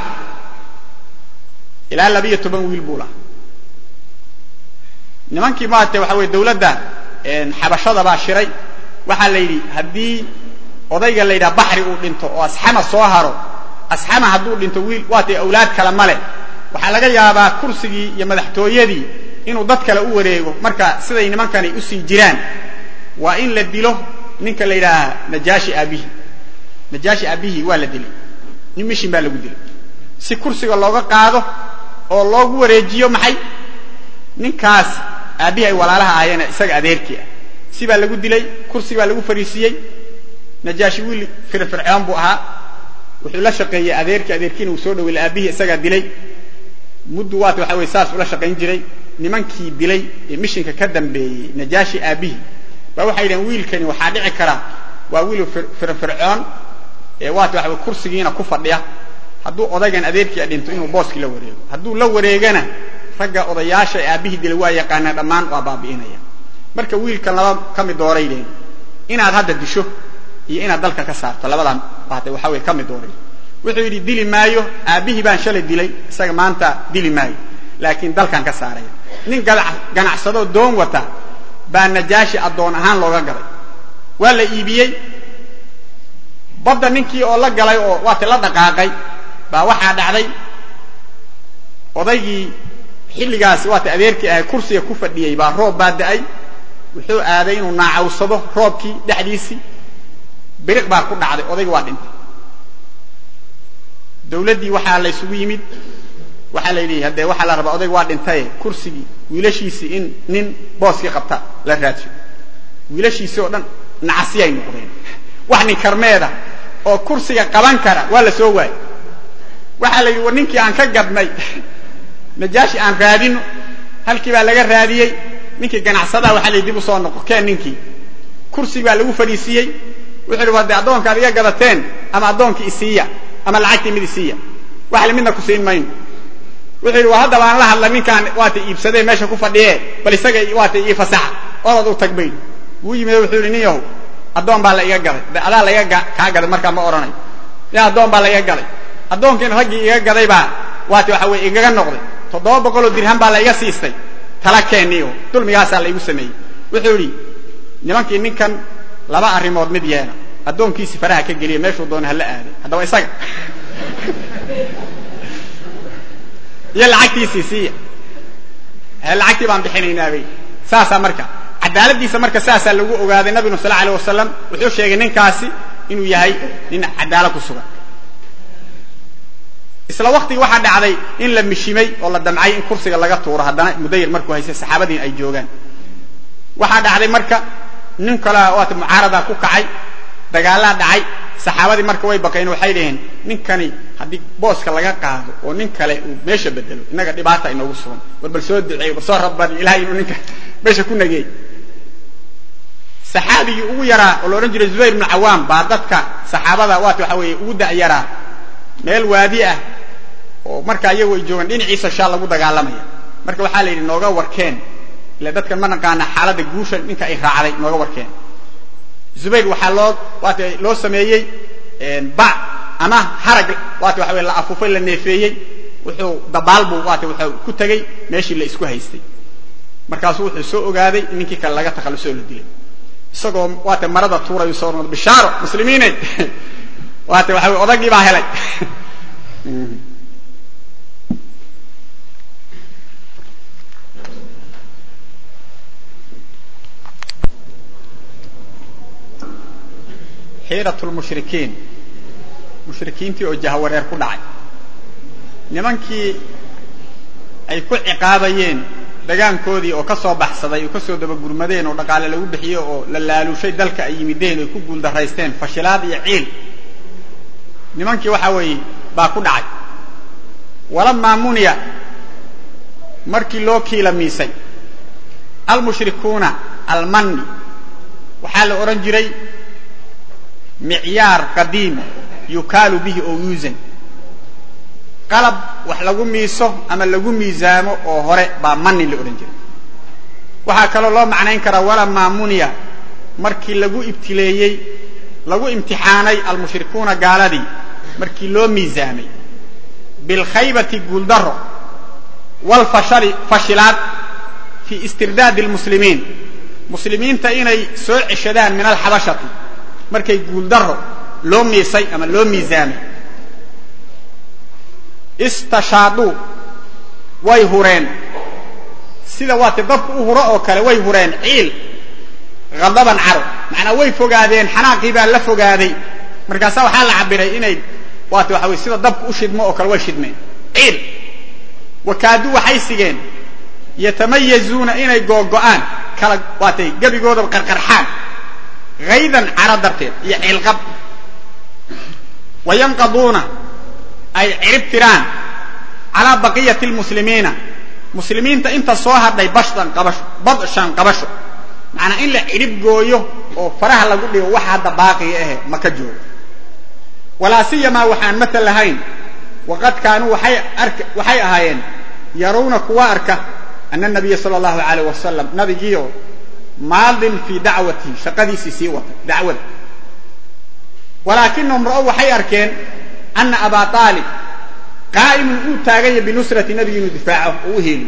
ilaa laba iyo toban wiil buu lahaa nimankii maanta waxa weey dawladda een xabashada baa shiray waxa la yiri hadii odayga la yiraahdo bahri uu dhinto oo asxama soo haro asxama haduu dhinto wiil waatay awlaad kala male waxa laga yaabaa kursigii iyo madaxtooyadii inuu dad kale u wareego marka siday nimankani u sii jiraan waa in la dilo ninka la yiraahdo Najaashi Abihi Najaashi Abihi waa la dilay nin mishin baa lagu dilay si kursiga looga qaado oo loogu wareejiyo maxay ninkaas Abihi ay walaalaha ayana isaga adeerkii si baa lagu dilay kursiga baa lagu fariisiyay Najaashi wiil firfircoon buu ahaa wuxuu la shaqeeyay adeerkii adeerkiina uu soo dhaway Abihi isaga dilay muddo waad waxa way saas ula shaqeyn jiray nimankii dilay ee mishinka ka dambeeyay Najaashi Abihi ba waxa yiraan wiilkani waxa dhici kara waa wiil firfircoon ee waad waxa kursigiina ku fadhiya hadduu odaygan adeerkii dhinto inuu booski la wareego hadduu la wareegana ragga odayaasha Abihi dilay waa yaqaan dhamaan waa baabiinaya marka wiilkan laba kamid dooraydeen inaad hadda disho iyo inaad dalka ka saarto labadan baatay waxa way kamid dooray wuxuu yiri dili maayo Abihi baan shalay dilay isaga maanta dili maayo laakiin dalkan ka saaray nin ganacsado doon wata baa Najaashi adoon ahaan looga galay waa la iibiyay badda ninkii oo la galay oo waata la dhaqaaqay baa waxa dhacday odaygii xilligaas waata adeerkii ay kursiga ku fadhiyay baa roob baada'ay wuxuu aaday inuu naacawsado roobkii dhaxdiisi biriq baa ku dhacday odayga waa dhintay dawladii waxa la isugu yimid waxa la yiri hadee waxa la rabaa odayga waa dhintay kursigii wiilashiisi in nin booski qabta la raadsiyo wiilashiisi oo dhan nacasiyay noqdeen wax nin karmeeda oo kursiga qaban kara waa la soo waay waxa la yiri ninkii aan ka gadnay Najaashi aan raadino halkii baa laga raadiyay ninkii ganacsada waxa la dib u soo noqon ninkii kursiga baa lagu fariisiyay wuxuu wada adoonka adiga gadateen ama adoonkii isiya ama lacagtii mid isiya waxa la midna ku siin mayn wuxuu waa hadda baan la hadla ninkan waata iibsaday meesha ku fadhiyay bal isaga waata ii fasax oo uu tagbay wuu yimid wuxuu yiri niyow adoon baa la iga galay adaa la iga ka gaday marka ma oranay yaa adoon baa la iga galay adoonkiina ragii iga gaday baa waata waxa way igaga noqday toddoba boqol oo dirham baa la iga siistay tala keeniyo dulmigaas la igu sameeyay wuxuu yiri nimankii ninkan laba arimood mid yeena adoonkiisi faraha ka galiye meeshuu doon hal aaday hadaba isaga ya lacagtiisi si hal lacagti baan bixinaynaa bay saasa marka cadaaladiisa marka saasa lagu ogaaday nabiga sallallahu alayhi wasallam wuxuu sheegay ninkaasi inuu yahay nin cadaalad ku sugan isla waqti waxa dhacday in la mishimay oo la damcay in kursiga laga tuuro hadana mudayir markuu haysay saxaabadii ay joogan waxa dhacday marka nin kala waad mucaarada ku kacay dagaala dhacay saxaabadii marka way baqeen waxay leeyeen ninkani hadii booska laga qaado oo nin kale uu meesha bedelo inaga dhibaata inoogu sugan warbal soo duceey soo rabban ilaahay inuu ninka meesha ku nagay saxaabiga ugu yara oo loo jiray Zubayr ibn Awam baa dadka saxaabada waad waxa way ugu dacayara meel waadi ah oo marka ayagu ay joogan dhinaciisa shaa lagu dagaalamaya marka waxa la yiri nooga warkeen ila dadkan ma naqaana xaaladda guusha ninka ay raacday nooga warkeen Zubayr waxa loo waata loo sameeyay een ba ama harag waata waxa way la afufay la neefeeyay wuxuu dabaalbu waata wuxuu ku tagay meeshii la isku haystay markaas wuxuu soo ogaaday ninkii kale laga takhaluso la dilay isagoo waata marada tuuray soo noqday bishaaro muslimiinay waata waxa way odagii baa helay حيرة المشركين مشركين تي وجه ورير ku dhacay nimankii ay ku ciqaabayeen dagaankoodii oo ka soo baxsaday oo ka soo daba gurmadeen oo dhaqaale lagu bixiyo oo la laalushay dalka ay yimideen oo ku guul daraysteen fashilaad iyo ciil nimankii waxa weey baa ku dhacay wala maamuniya markii loo kiilamiisay al mushrikuuna al manni waxa la oran jiray معيار قديم يكال به أو يوزن قلب وحلقوا ميسو أما لقوا ميزامو أو هرئ بامني لأورنجر وحاكالو الله معنين كرا ولا مامونيا مركي لقوا ابتليي لقوا امتحاني المشركون قالدي مركي لو ميزامي بالخيبة قلدر والفشل فشلات في استرداد المسلمين مسلمين تأيني سوء الشدان من الحبشة markay guul daro loo miisay ama loo miisaamay istashadu way hureen sida waati dabku u huro oo kale way hureen ciil غضبا عرب macna way fogaadeen xanaaqii baa la fogaaday markaas waxa la cabiray inay waati waxa way sida dabku u shidmo oo kale way shidmeen ciil wakaadu waxay sigeen yatamayizuna inay googo'aan kala waatay gabigooda qarqarxaan غيظا عرضته iyo ciilqab wayanqaduna ay ciribtiraan ala baqiyati almuslimina muslimiinta inta soo hadhay bashdan qabasho badshan qabasho macna in la cirib gooyo oo faraha lagu dhigo waxa hadda baaqi ah ma ka joogo wala siyama waxaan matal lahayn waqad kaanu waxay ark waxay ahaayeen yaruuna kuwa arka anna nabiy sallallahu alayhi wasallam nabigiyo maadin fi da'wati shaqadiisi sii wata da'wada walakinhum ra'u waxay arkeen anna aba talib قائم وتاغي بنصرة نبي دفاعه وهيل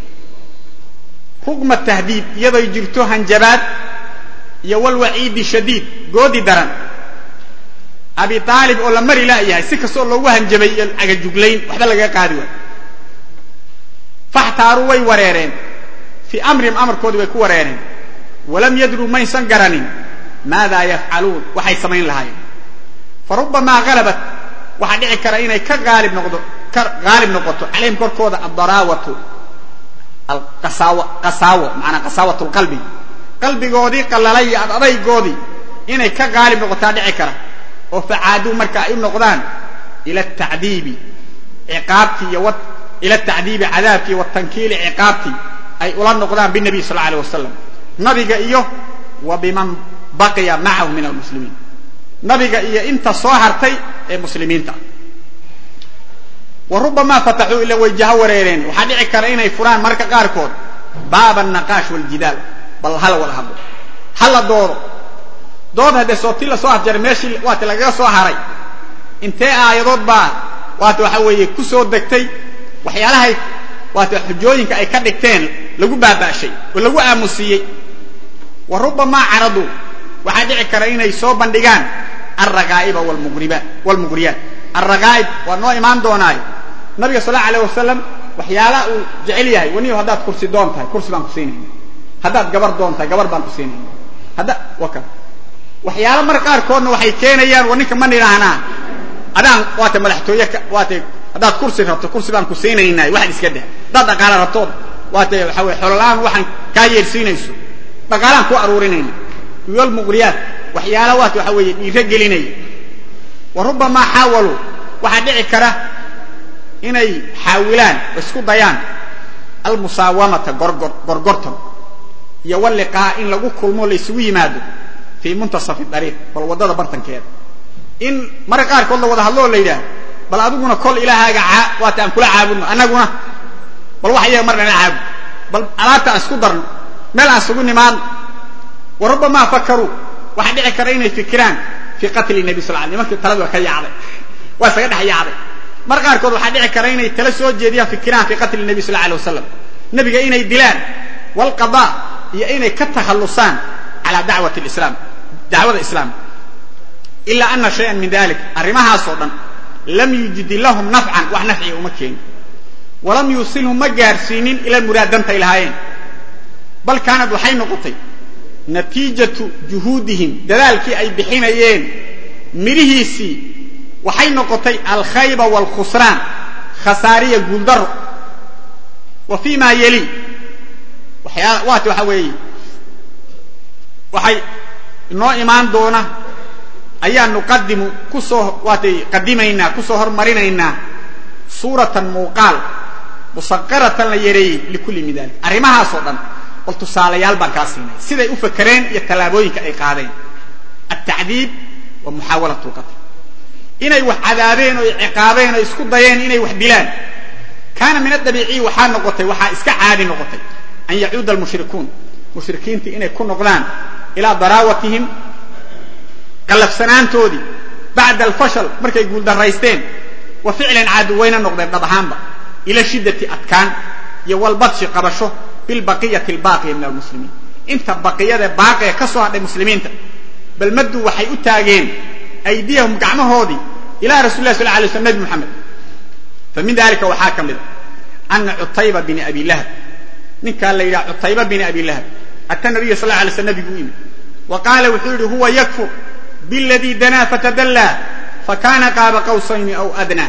رغم التهديد يدو يجرتو هنجبات يوال وعيد شديد قودي درن أبي طالب أولا مري لا إياه سكسو الله هنجبي أغا جوغلين وحدا لغا قادوا فاحتاروا وي وريرين في أمرهم أمر كودي ويكو وريرين ولم يدروا من سنقرنين ماذا يفعلون وحي سمين لهاي فربما غلبت waxaa dhici kara inay ka gaalib noqdo ka gaalib noqoto عليهم korkooda الضراوة القساوة قساوة معنى قساوة القلب qalbigoodii qalalay adaygoodii inay ka gaalib noqotaa dhici kara oo facaadu marka ay noqdaan ila التعذيب عقابتي iyo ila التعذيب عذابتي والتنكيل عقابتي ay ula noqdaan بالنبي صلى الله عليه وسلم nabiga iyo وبمن بقي معه من المسلمين nabiga iyo inta soo hartay ee muslimiinta warubama fatahu ila wajha wareereen waxa dhici kara inay furaan marka qaar kood baab an-naqash wal jidal bal hal wal hab hal door dood hada soo tila soo afjar meeshii waati laga soo haray intee aayadood baa waati waxa weeye ku soo degtay waxyaalaha waati xujooyinka ay ka dhigteen lagu baabaashay oo lagu aamusiyay warubama aradu waxa dhici kara inay soo bandhigaan الرغائب والمغربات والمغريات الرغائب ونو ايمان دوناي النبي صلى الله عليه وسلم وحيالا جعل yahay wani hadaad kursi doontahay kursi baan ku siinay hadaad gabar doontahay gabar baan ku siinay hada waka waxyaala mar qaar koodna waxay keenayaan waninka man ilaahna adaan waata madaxtooye waata hadaad kursi rabto kursi baan ku siinayna wax iska daa dad dhaqaale rabto waata waxa way xololaan waxan ka yeersiinayso dhaqaalaan ku aruurinayna wal mughriyaat waxyaala waata waxa weeye dhiira gelinay warubama xawalu waxa dhici kara inay xaawilaan isku dayaan al musaawamata gorgor gorgortan iyo wal liqaa in lagu kulmo la isugu yimaado fi muntasaf dariiq wal wadada bartankeeda in mar qaar kood la wada hadlo leeyahay bal aduguna kol ilaahaga waata aan kula caabudno anaguna bal waxa yahay marna caabud bal alaata isku darno meel aan isugu nimaan warubama fakaru waxa dhici kara inay fikiraan fi qatl nabi sallallahu alayhi wasallam taladu ka yaacday waa saga dhax yaacday mar qaar kood waxa dhici kara inay tala soo jeediyaan fikiraan fi qatl nabi sallallahu alayhi wasallam nabiga inay dilaan wal qada iyo inay ka takhalusaan ala da'wati al-islam da'wada islam illa anna shay'an min dhalik arimaha soodan lam yujid lahum naf'an wa naf'i umakin ولم يوصلهم مجارسين إلى المرادنة إلهين بل كانت وحين نقطي نتيجة جهودهم دلالك أي بحينيين مريهيسي وحين نقطي الخيبة والخسران خسارية قلدر وفيما يلي وحيا واتي وحوي وحي إنه إيمان دونه أيان نقدم كسو واتي قدمينا كسو هرمرينينا صورة موقال مسقرة ليري لكل مدال أرمها صودا قلت صاليال بانكاسيني سيدي أفكرين يتلابوين كأي قادين التعذيب ومحاولة القتل إني وحذابين وعقابين ويسكد ضيين إني وحدلان كان من الطبيعي وحان نقطي وحا إسكا عادي نقطي أن يعود المشركون مشركين إني كن نقلان إلى ضراوتهم قلف سنان تودي بعد الفشل مركا يقول در رئيستين وفعلا عادوين نقضي نضحانبا إلى شدة أتكان يوال بطش قبشه بالبقية الباقية من المسلمين انت بقية باقية كسوها للمسلمين بل مدوا وحي أتاقين أيديهم قعمه هودي إلى رسول الله صلى الله عليه وسلم نبي محمد فمن ذلك وحاكم لذا أن عطيبة بن أبي لهب نكا اللي عطيبة بن أبي لهب أتى النبي صلى الله عليه وسلم بقوله وقال وحول هو يكفر بالذي دنا فتدلى فكان قاب قوسين أو أدنى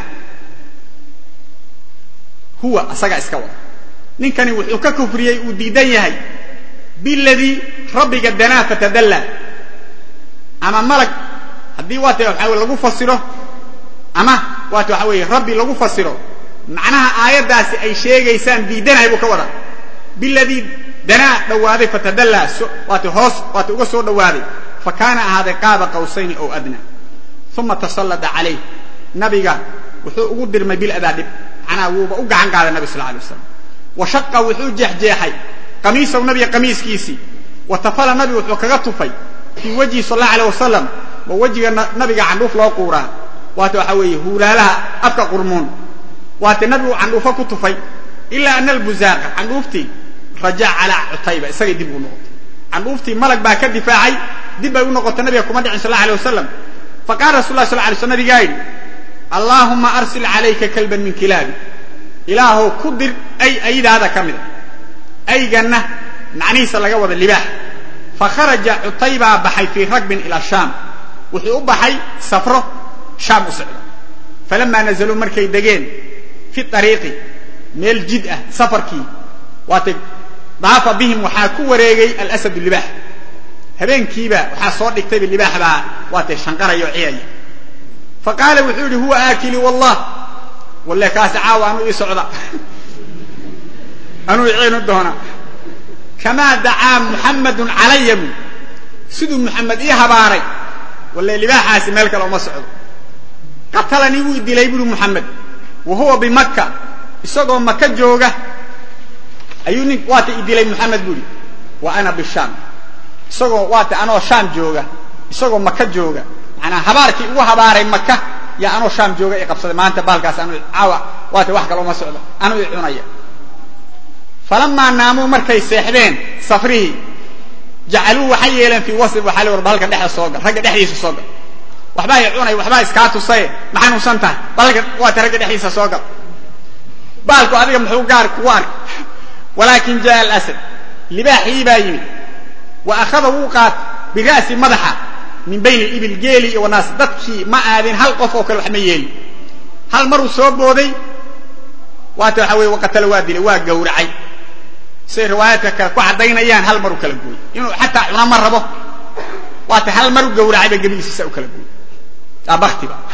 هو أسقى إسكوا نكني وحوك كفري وديديه بالذي ربك دنا فتدلى أما ملك هدي واتي حاول لغو فسره أما واتي حاول ربي لغو فسره معناها آيات داس أي شيء يسان ديدنا يبقى كورا بالذي دنا دوادي فتدلى واتي هوس واتي أقصر دوادي فكان هذا قاب قوسين أو أدنى ثم تسلط عليه نبي وحو قدر ما بالأداب أنا وقع عن قال النبي صلى الله عليه وسلم وشق وحو جح جاحي قميصه ونبي قميص كيسي وتفل النبي وحو كغطفي في وجه صلى الله عليه وسلم ووجه النبي عنوف له قورا واتو حوي هولا لها أبقى قرمون واتو النبي عنوفه كتفي إلا أن البزاق عنوفتي رجع على عطيبة سيدي دبو نقط عنوفتي ملك باك دفاعي دبو نقط النبي كمدع صلى الله عليه وسلم فقال رسول الله صلى الله عليه وسلم قال اللهم أرسل عليك كلبا من كلابي إلهه قدر أي أيد هذا كامل أي جنة معني صلى الله عليه وسلم فخرج عطيبة بحي في ركب إلى الشام وحي بحي سفره شام أسعد فلما نزلوا مركي دقين في الطريق ميل جدأة سفركي واتق ضعف بهم وحاكوا وريقي الأسد اللباح هبين كيبا وحاصور لكتاب اللباح بقى واتق شنقر يعيي فقال وحولي هو آكلي والله ولا كاس عاوة أنو يسعد أنو يعين الدهنا كما دعا محمد علي سيد محمد إيه هباري ولا اللي باحا سمالك لو مسعود قتلني ويدي ليبلو محمد وهو بمكة يسوقوا مكة جوغة أيوني واتي يدي لي محمد بولي وأنا بالشام يسوقوا واتي أنا شام جوغة يسوقوا مكة جوغة أنا هبارك هو هباري مكة يا أنا شام جوغة يقبصد ما أنت بالكاس أنا عاوة واتي وحكا لو مسعود أنا يعوني فلما ناموا مركي سيحدين صفره جعلوه حيلا في وسط وحالي وربالك دحي الصوغر رجع دحيس الصوغر وحبا يعوني وحبا اسكاتو صي maxaanu santa balka waa taraga dhaxiisa soo gal balku adiga muxuu gaar ku waar walakin jaa al-asad libahi bayni wa akhadha wuqat birasi madaxa min bayn al-ibil geeli iyo naas dadkii ma aadin hal qof oo kale wax ma yeeli hal maru soo booday waata waxa way waqtal waa dilay waa gowracay si riwaayadka ku cadaynayaan hal maru kala gooy inuu hatta una mar rabo waata hal maru gowracay ba gabiisa u kala gooy أبختي بقى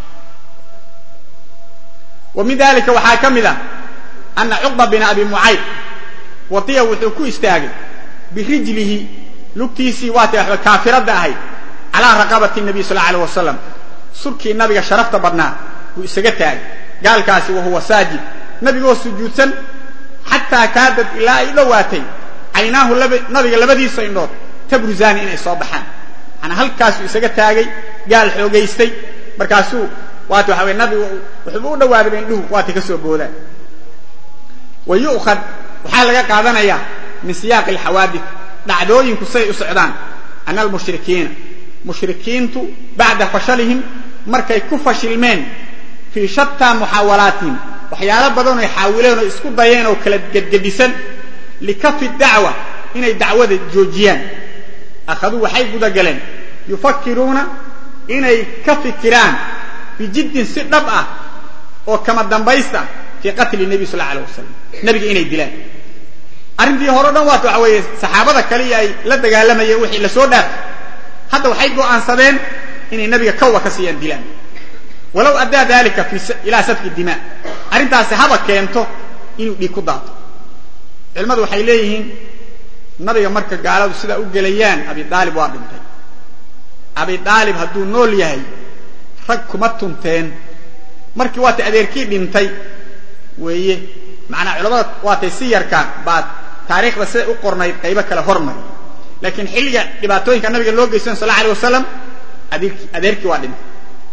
ومن ذلك وحاكمنا أن عقبة بن أبي معيط وطيه وحكو استاغل برجله لكتيسي واتي كافرة داهي على رقبة النبي صلى الله عليه وسلم سركي النبي شرفت برنا وإستغتاغ قال كاسي وهو ساجد نبي هو سجودسا حتى كادت إلى إلواتي عيناه نبي لبدي سينور تبرزان إنه صابحان أنا هل كاسو إستغتاغي قال حوغيستي markaasuu waatu waxa weey nabi wuxuu u dhawaaday in dhuhu waati ka soo boodaan wayuukhad waxa laga qaadanaya min siyaaq al hawadith dhacdooyinku say u socdaan ana al mushrikiin mushrikiintu ba'da fashalihim markay ku fashilmeen fi shatta muhawalatin waxyaalo badan ay xaawileen oo isku dayeen oo kala gadgadisan likafi da'wa inay dacwada joojiyaan akhadu waxay guda galeen yufakkiruna inay ka fikiraan bijid si dhab ah oo kama dambaysta fi qatl nabi sallallahu alayhi wasallam nabiga inay dilaan arintii hore dhan waatu waxa weeye saxaabada kale ay la dagaalamayeen wixii la soo dhaaf hadda waxay go'aansadeen inay nabiga kawa ka siiyaan dilaan walaw adda dalika fi ila safki dima arintaas haba keento inuu dhig ku daato cilmadu waxay leeyihiin nabiga marka gaaladu sida u galayaan abi daalib waa dhintay abi daalib haduu nool yahay rag kuma tunteen markii waata adeerkii dhintay weeye macna culimada waata siyarka baad taariikhda sida u qornayd qayb kale hormar laakiin xilliga dhibaatooyinka nabiga loo geeysan sallallahu alayhi wasallam adeerkii adeerkii waa dhintay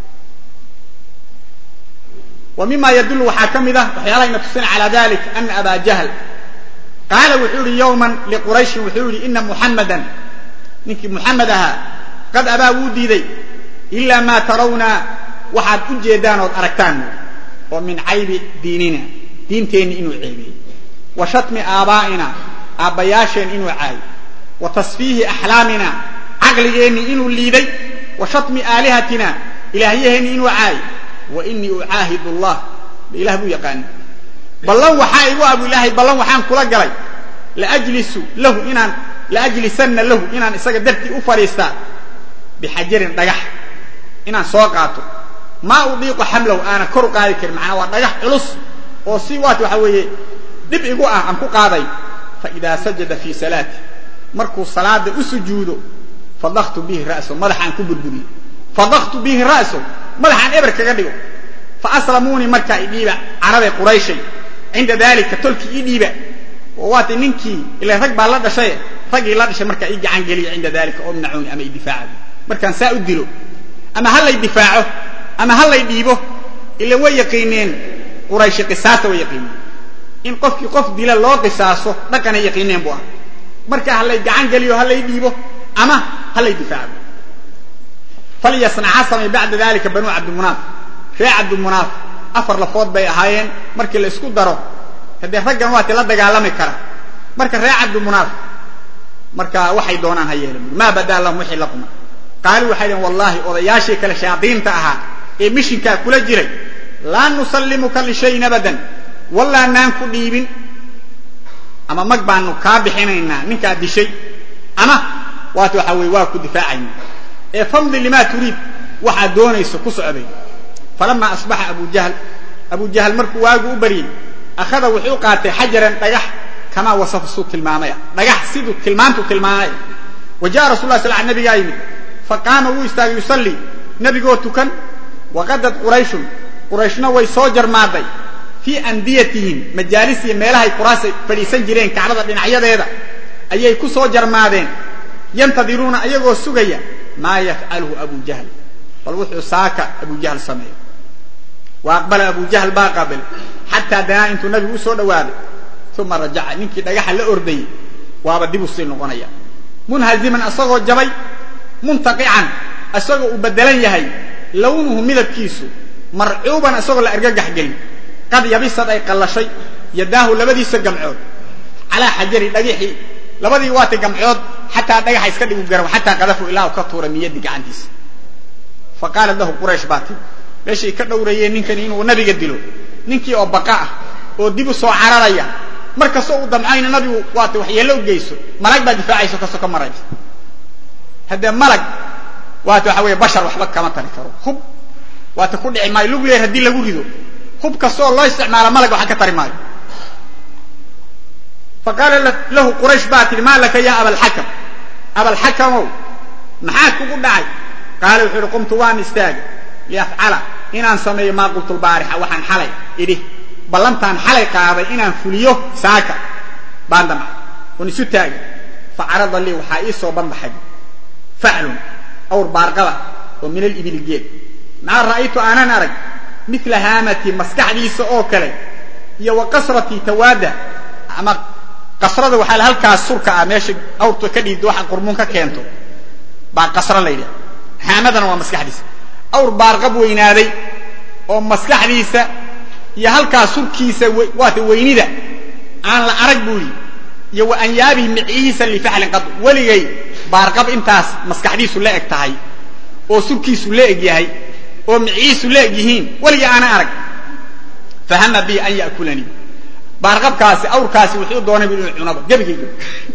ومما يدل وحاكمده وحيالنا تسن على ذلك أن أبا جهل قال وحوري يوما لقريش وحوري إن محمدا نك محمدها قد أبا وديدي إلا ما ترون وحد أجيدان وأركتان ومن عيب ديننا دينتين إنو عيبي وشتم آبائنا آباياشين إنو عاي وتصفيه أحلامنا عقلين إنو الليدي وشتم آلهتنا إلهيهن إنو عاي وإني أعاهد الله إله بو يقان بلان وحاي وأبو إلهي بلان وحان كلا قلي لأجلس له إنان لأجلسن له إنان إساق درتي أفريستا بحجر دقح إنان سوقاته ما أضيق حمله أنا كرق هذه الكلمة ودقح علص وصيوات وحوي دب إقوء أنكو قاضي فإذا سجد في صلاته مركو الصلاة أسجوده فضغط به رأسه ملح عن كبر بري فضغط به رأسه ملح عن إبرك قدقه فأسلموني مركا إديبا عربي قريشي عند ذلك تلك إديبا وواتي منكي إلا رقب الله شيء رقب الله شيء مركا إيجي عن قليل عند ذلك أمنعوني أما إدفاعه مركا سأدلو أما هل يدفاعه أما هل يديبه إلا ويقينين قريش قساسه ويقينين إن قفك قف دل الله قساسه لكن يقينين بها مركا هل يدي عن قليل هل يديبه أما هل يدفاعه فليصنع عصمي بعد ذلك بنو عبد المناف في عبد المناف أفر لفوت بي أهايين مركا اللي اسكو دارو هدي رجع وقت لا دقالمي كره مركا ريع عبد المناف مركا وحي دونان هيين ما بدا لهم وحي لكم قالوا وحي والله odayaashii kala shaadiinta aha ee mishinka kula jiray la nusallimuka li shay abadan walla naan ku dhiibin ama mag baanu ka bixinayna ninka dishay ama waatu waxa way waa ku difaacayna ee famdi lima turid waxa doonayso ku socday falama asbaha abu jahl abu jahl markuu waagu u bari akhada wuxuu qaatay xajaran dhagax kama wasaf suu tilmaamaya dhagax sidoo tilmaantu tilmaamay wajaa rasuulullah sallallahu alayhi wasallam فقام ويستاغ يصلي نبيغو تكن وقدت قريش قريشنا way soo jarmaaday fi andiyatihim majalis meelaha quraas fadhiisan jireen kacbada dhinacyadeeda ayay ku soo jarmaadeen yantadiruna ayagoo sugaya ma yaf'aluhu abu jahl bal wuxuu saaka abu jahl sameeyay wa aqbala abu jahl ba qabil hatta daa intu nabigu soo dhawaaday thumma raja'a ninki dhagaxa la orday waaba dib u sii noqonaya munhaziman asagoo jabay منتقعا أسوأ بدلن يهي لونه مذبكيسو مرعوبا أسوأ لأرقاق حقلي قد يبسط أي قل شيء يداه لبدي سجمعود على حجري لقيحي لبدي واتي جمعود حتى لقيح يسكدي وقرب حتى قذفوا إله وكطور من يدك عنديس فقال له قريش باتي ليش يكدوا ريين نينكنين ونبي قدلو نينكي أو بقاء وديبو سو عراريا مركز سو دمعين النبي واتي وحيلو جيسو ملاك بدفاعي سو كسو كمراج هذا ملك واتو حوي بشر وحبك كما تنكروا خب واتكون عماي لو غير هدي لو ريدو خب كسو الله استعمال ملك وحكى تري ماي فقال له قريش بات ما لك يا ابا الحكم ابا الحكم معاك ودعي قال وحر قمت وان استاج ليفعل ان ان سمي ما قلت البارحه وحن حلي ايدي بلنتان حلي قاده ان ان فليو ساكا باندما ونسو تاج فعرض لي وحا سو بنبخي فعل أو بارقبة ومن الإبل الجيد ما رأيت أنا نرج مثل هامتي مسكحدي سؤوكلي هي وقصرتي توادة أما قصرة وحال هلكا السركة ماشي أو تكدي دوحة قرمونك كينتو بعد قصرة ليلة هامدا ومسكحدي أو بارقب وينادي أو مسكحدي هي هلكا سركي وات وينيدا أنا لأرج بولي يو أن يابي معيسا لفعل قد ولي بارقب انتاس مسكحديسو لا اك tahay oo surkiisu la eg yahay oo miciisu la eg yihiin waliga ana arag fahama bi an yaakulani baarqabkaasi awrkaasi wuxuu doonay inuu cunaba gabigiiga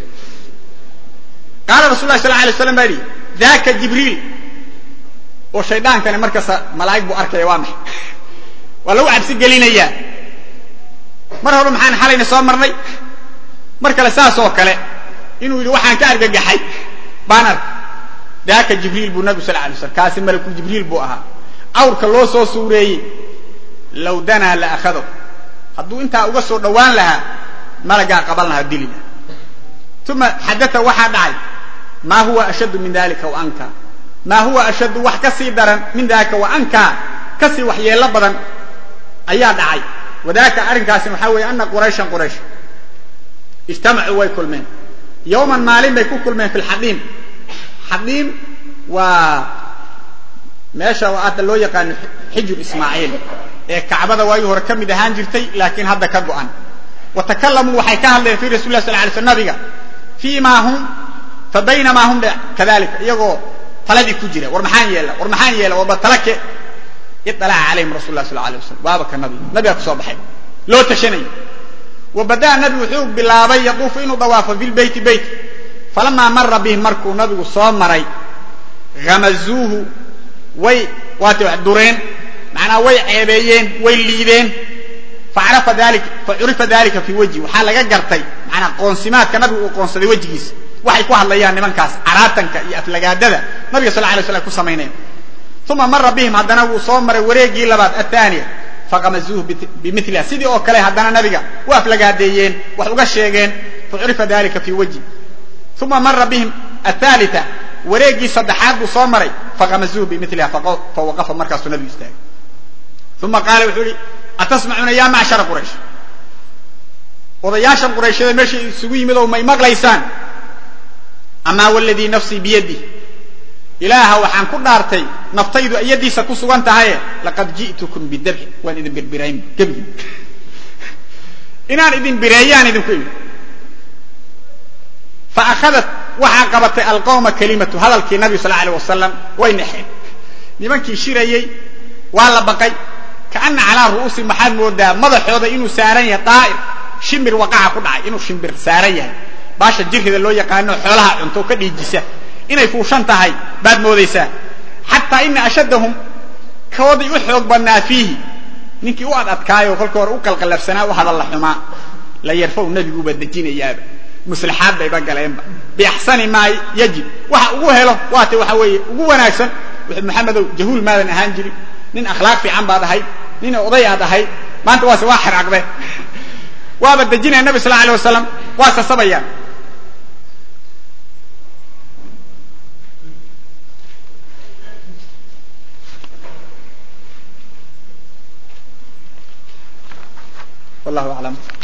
qala rasuulullah sallallahu alayhi wasallam bari daaka jibril oo shaydaankana markaas malaa'ig buu arkay waa maxay wala uu absi gelinaya mar hore maxaan xalayna soo marnay marka la saas oo kale inuu yiri waxaan ka argagaxay بانر ذاك جبريل بو النبي صلى الله عليه وسلم كاسم ملك جبريل بو اها اورك لو سو سوريي لو دنا لا اخذه حدو انت اوغا سو دوان لها ملقا قبلنا دليل ثم حدث واحد دعي ما هو اشد من ذلك وانكا ما هو اشد وح كسي درن من ذاك وانكا كسي وحييلا بدن ايا دعي وذاك ارنكاس محوي ان قريش قريش اجتمعوا وكل من يوما مالين بيكون كل من في الحديم حديم و ماشى وقت اللي يقان حجر إسماعيل ee kacbada waayii hore ka mid ahaan jirtay laakiin hadda ka go'an watakallamu waxay ka hadleen fi rasuulillahi sallallahu alayhi wasallam nabiga fiima hum fabaynama hum kadhalika iyagoo taladii ku jira war maxaan yeela war maxaan yeela war batalake idala alayhim rasuulillahi sallallahu alayhi wasallam baaba ka nabi nabiga ku soo baxay loo tashanay وبدأ النبي وحوق باللابي يطوف إنه ضوافه في البيت بيت فلما مر به مركو نبي صامري غمزوه وي واتوا الدورين معنا وي عيبيين وي الليدين فعرف ذلك فعرف ذلك في وجهه وحال قرطي معنا قونسمات كنبي وقونس دي وجهيس waxay ku hadlayaan nimankaas araatanka iyo aflagaadada nabiga sallallahu alayhi wasallam ku sameeyeen thumma marra bihim hadana uu soo maray wareegii labaad athaniya faqamazuhu bimithla sidii oo kale hadana nabiga waa aflagaadeeyeen wax uga sheegeen fu'rifa dalika fi wajhi thumma marra bihim athalitha wareegii saddexaad uu soo maray faqamazuhu bimithla fawaqafa markaas nabiga istaagay thumma qala wuxuu atasma'una ya ma'shar quraish odayaasha quraysheed meeshii isugu yimid oo may maqlaysaan أما والذي نفسي بيدي إله وحان كل أرتي نفتيد أيدي سكسوان تهاي لقد جئتكم بالذبح وأن إذن بالبرايم قبل إنان إذن برايان إذن كل فأخذت وحاقبت القوم كلمة هذا النبي صلى الله عليه وسلم وين حين لمن كي شيري ولا بقي كأن على رؤوس محل مودا ماذا حوض إنه سارية طائر شمر وقع قدع إنه شمر سارية baasha jirkida loo yaqaano xoolaha cunto ka dhiijisa inay fuushan tahay baad moodaysaa hatta in ashadahum koodi u xoog banaa fihi ninkii u ad adkaayo kolka hor u qalqalafsanaa u hadal la xumaa la yarfuu nabigu badajinayaaba muslaxaad bay bagaleenba bi ahsani ma yajib waxa ugu helo waata waxa weeye ugu wanaagsan wixii maxamedow jahuul maadan ahaan jiri nin akhlaaq fiican baad ahay nin oday aad ahay maanta waa soo xiraqbe waa badajinay nabi sallallahu alayhi wasallam waa sasabayaan والله أعلم.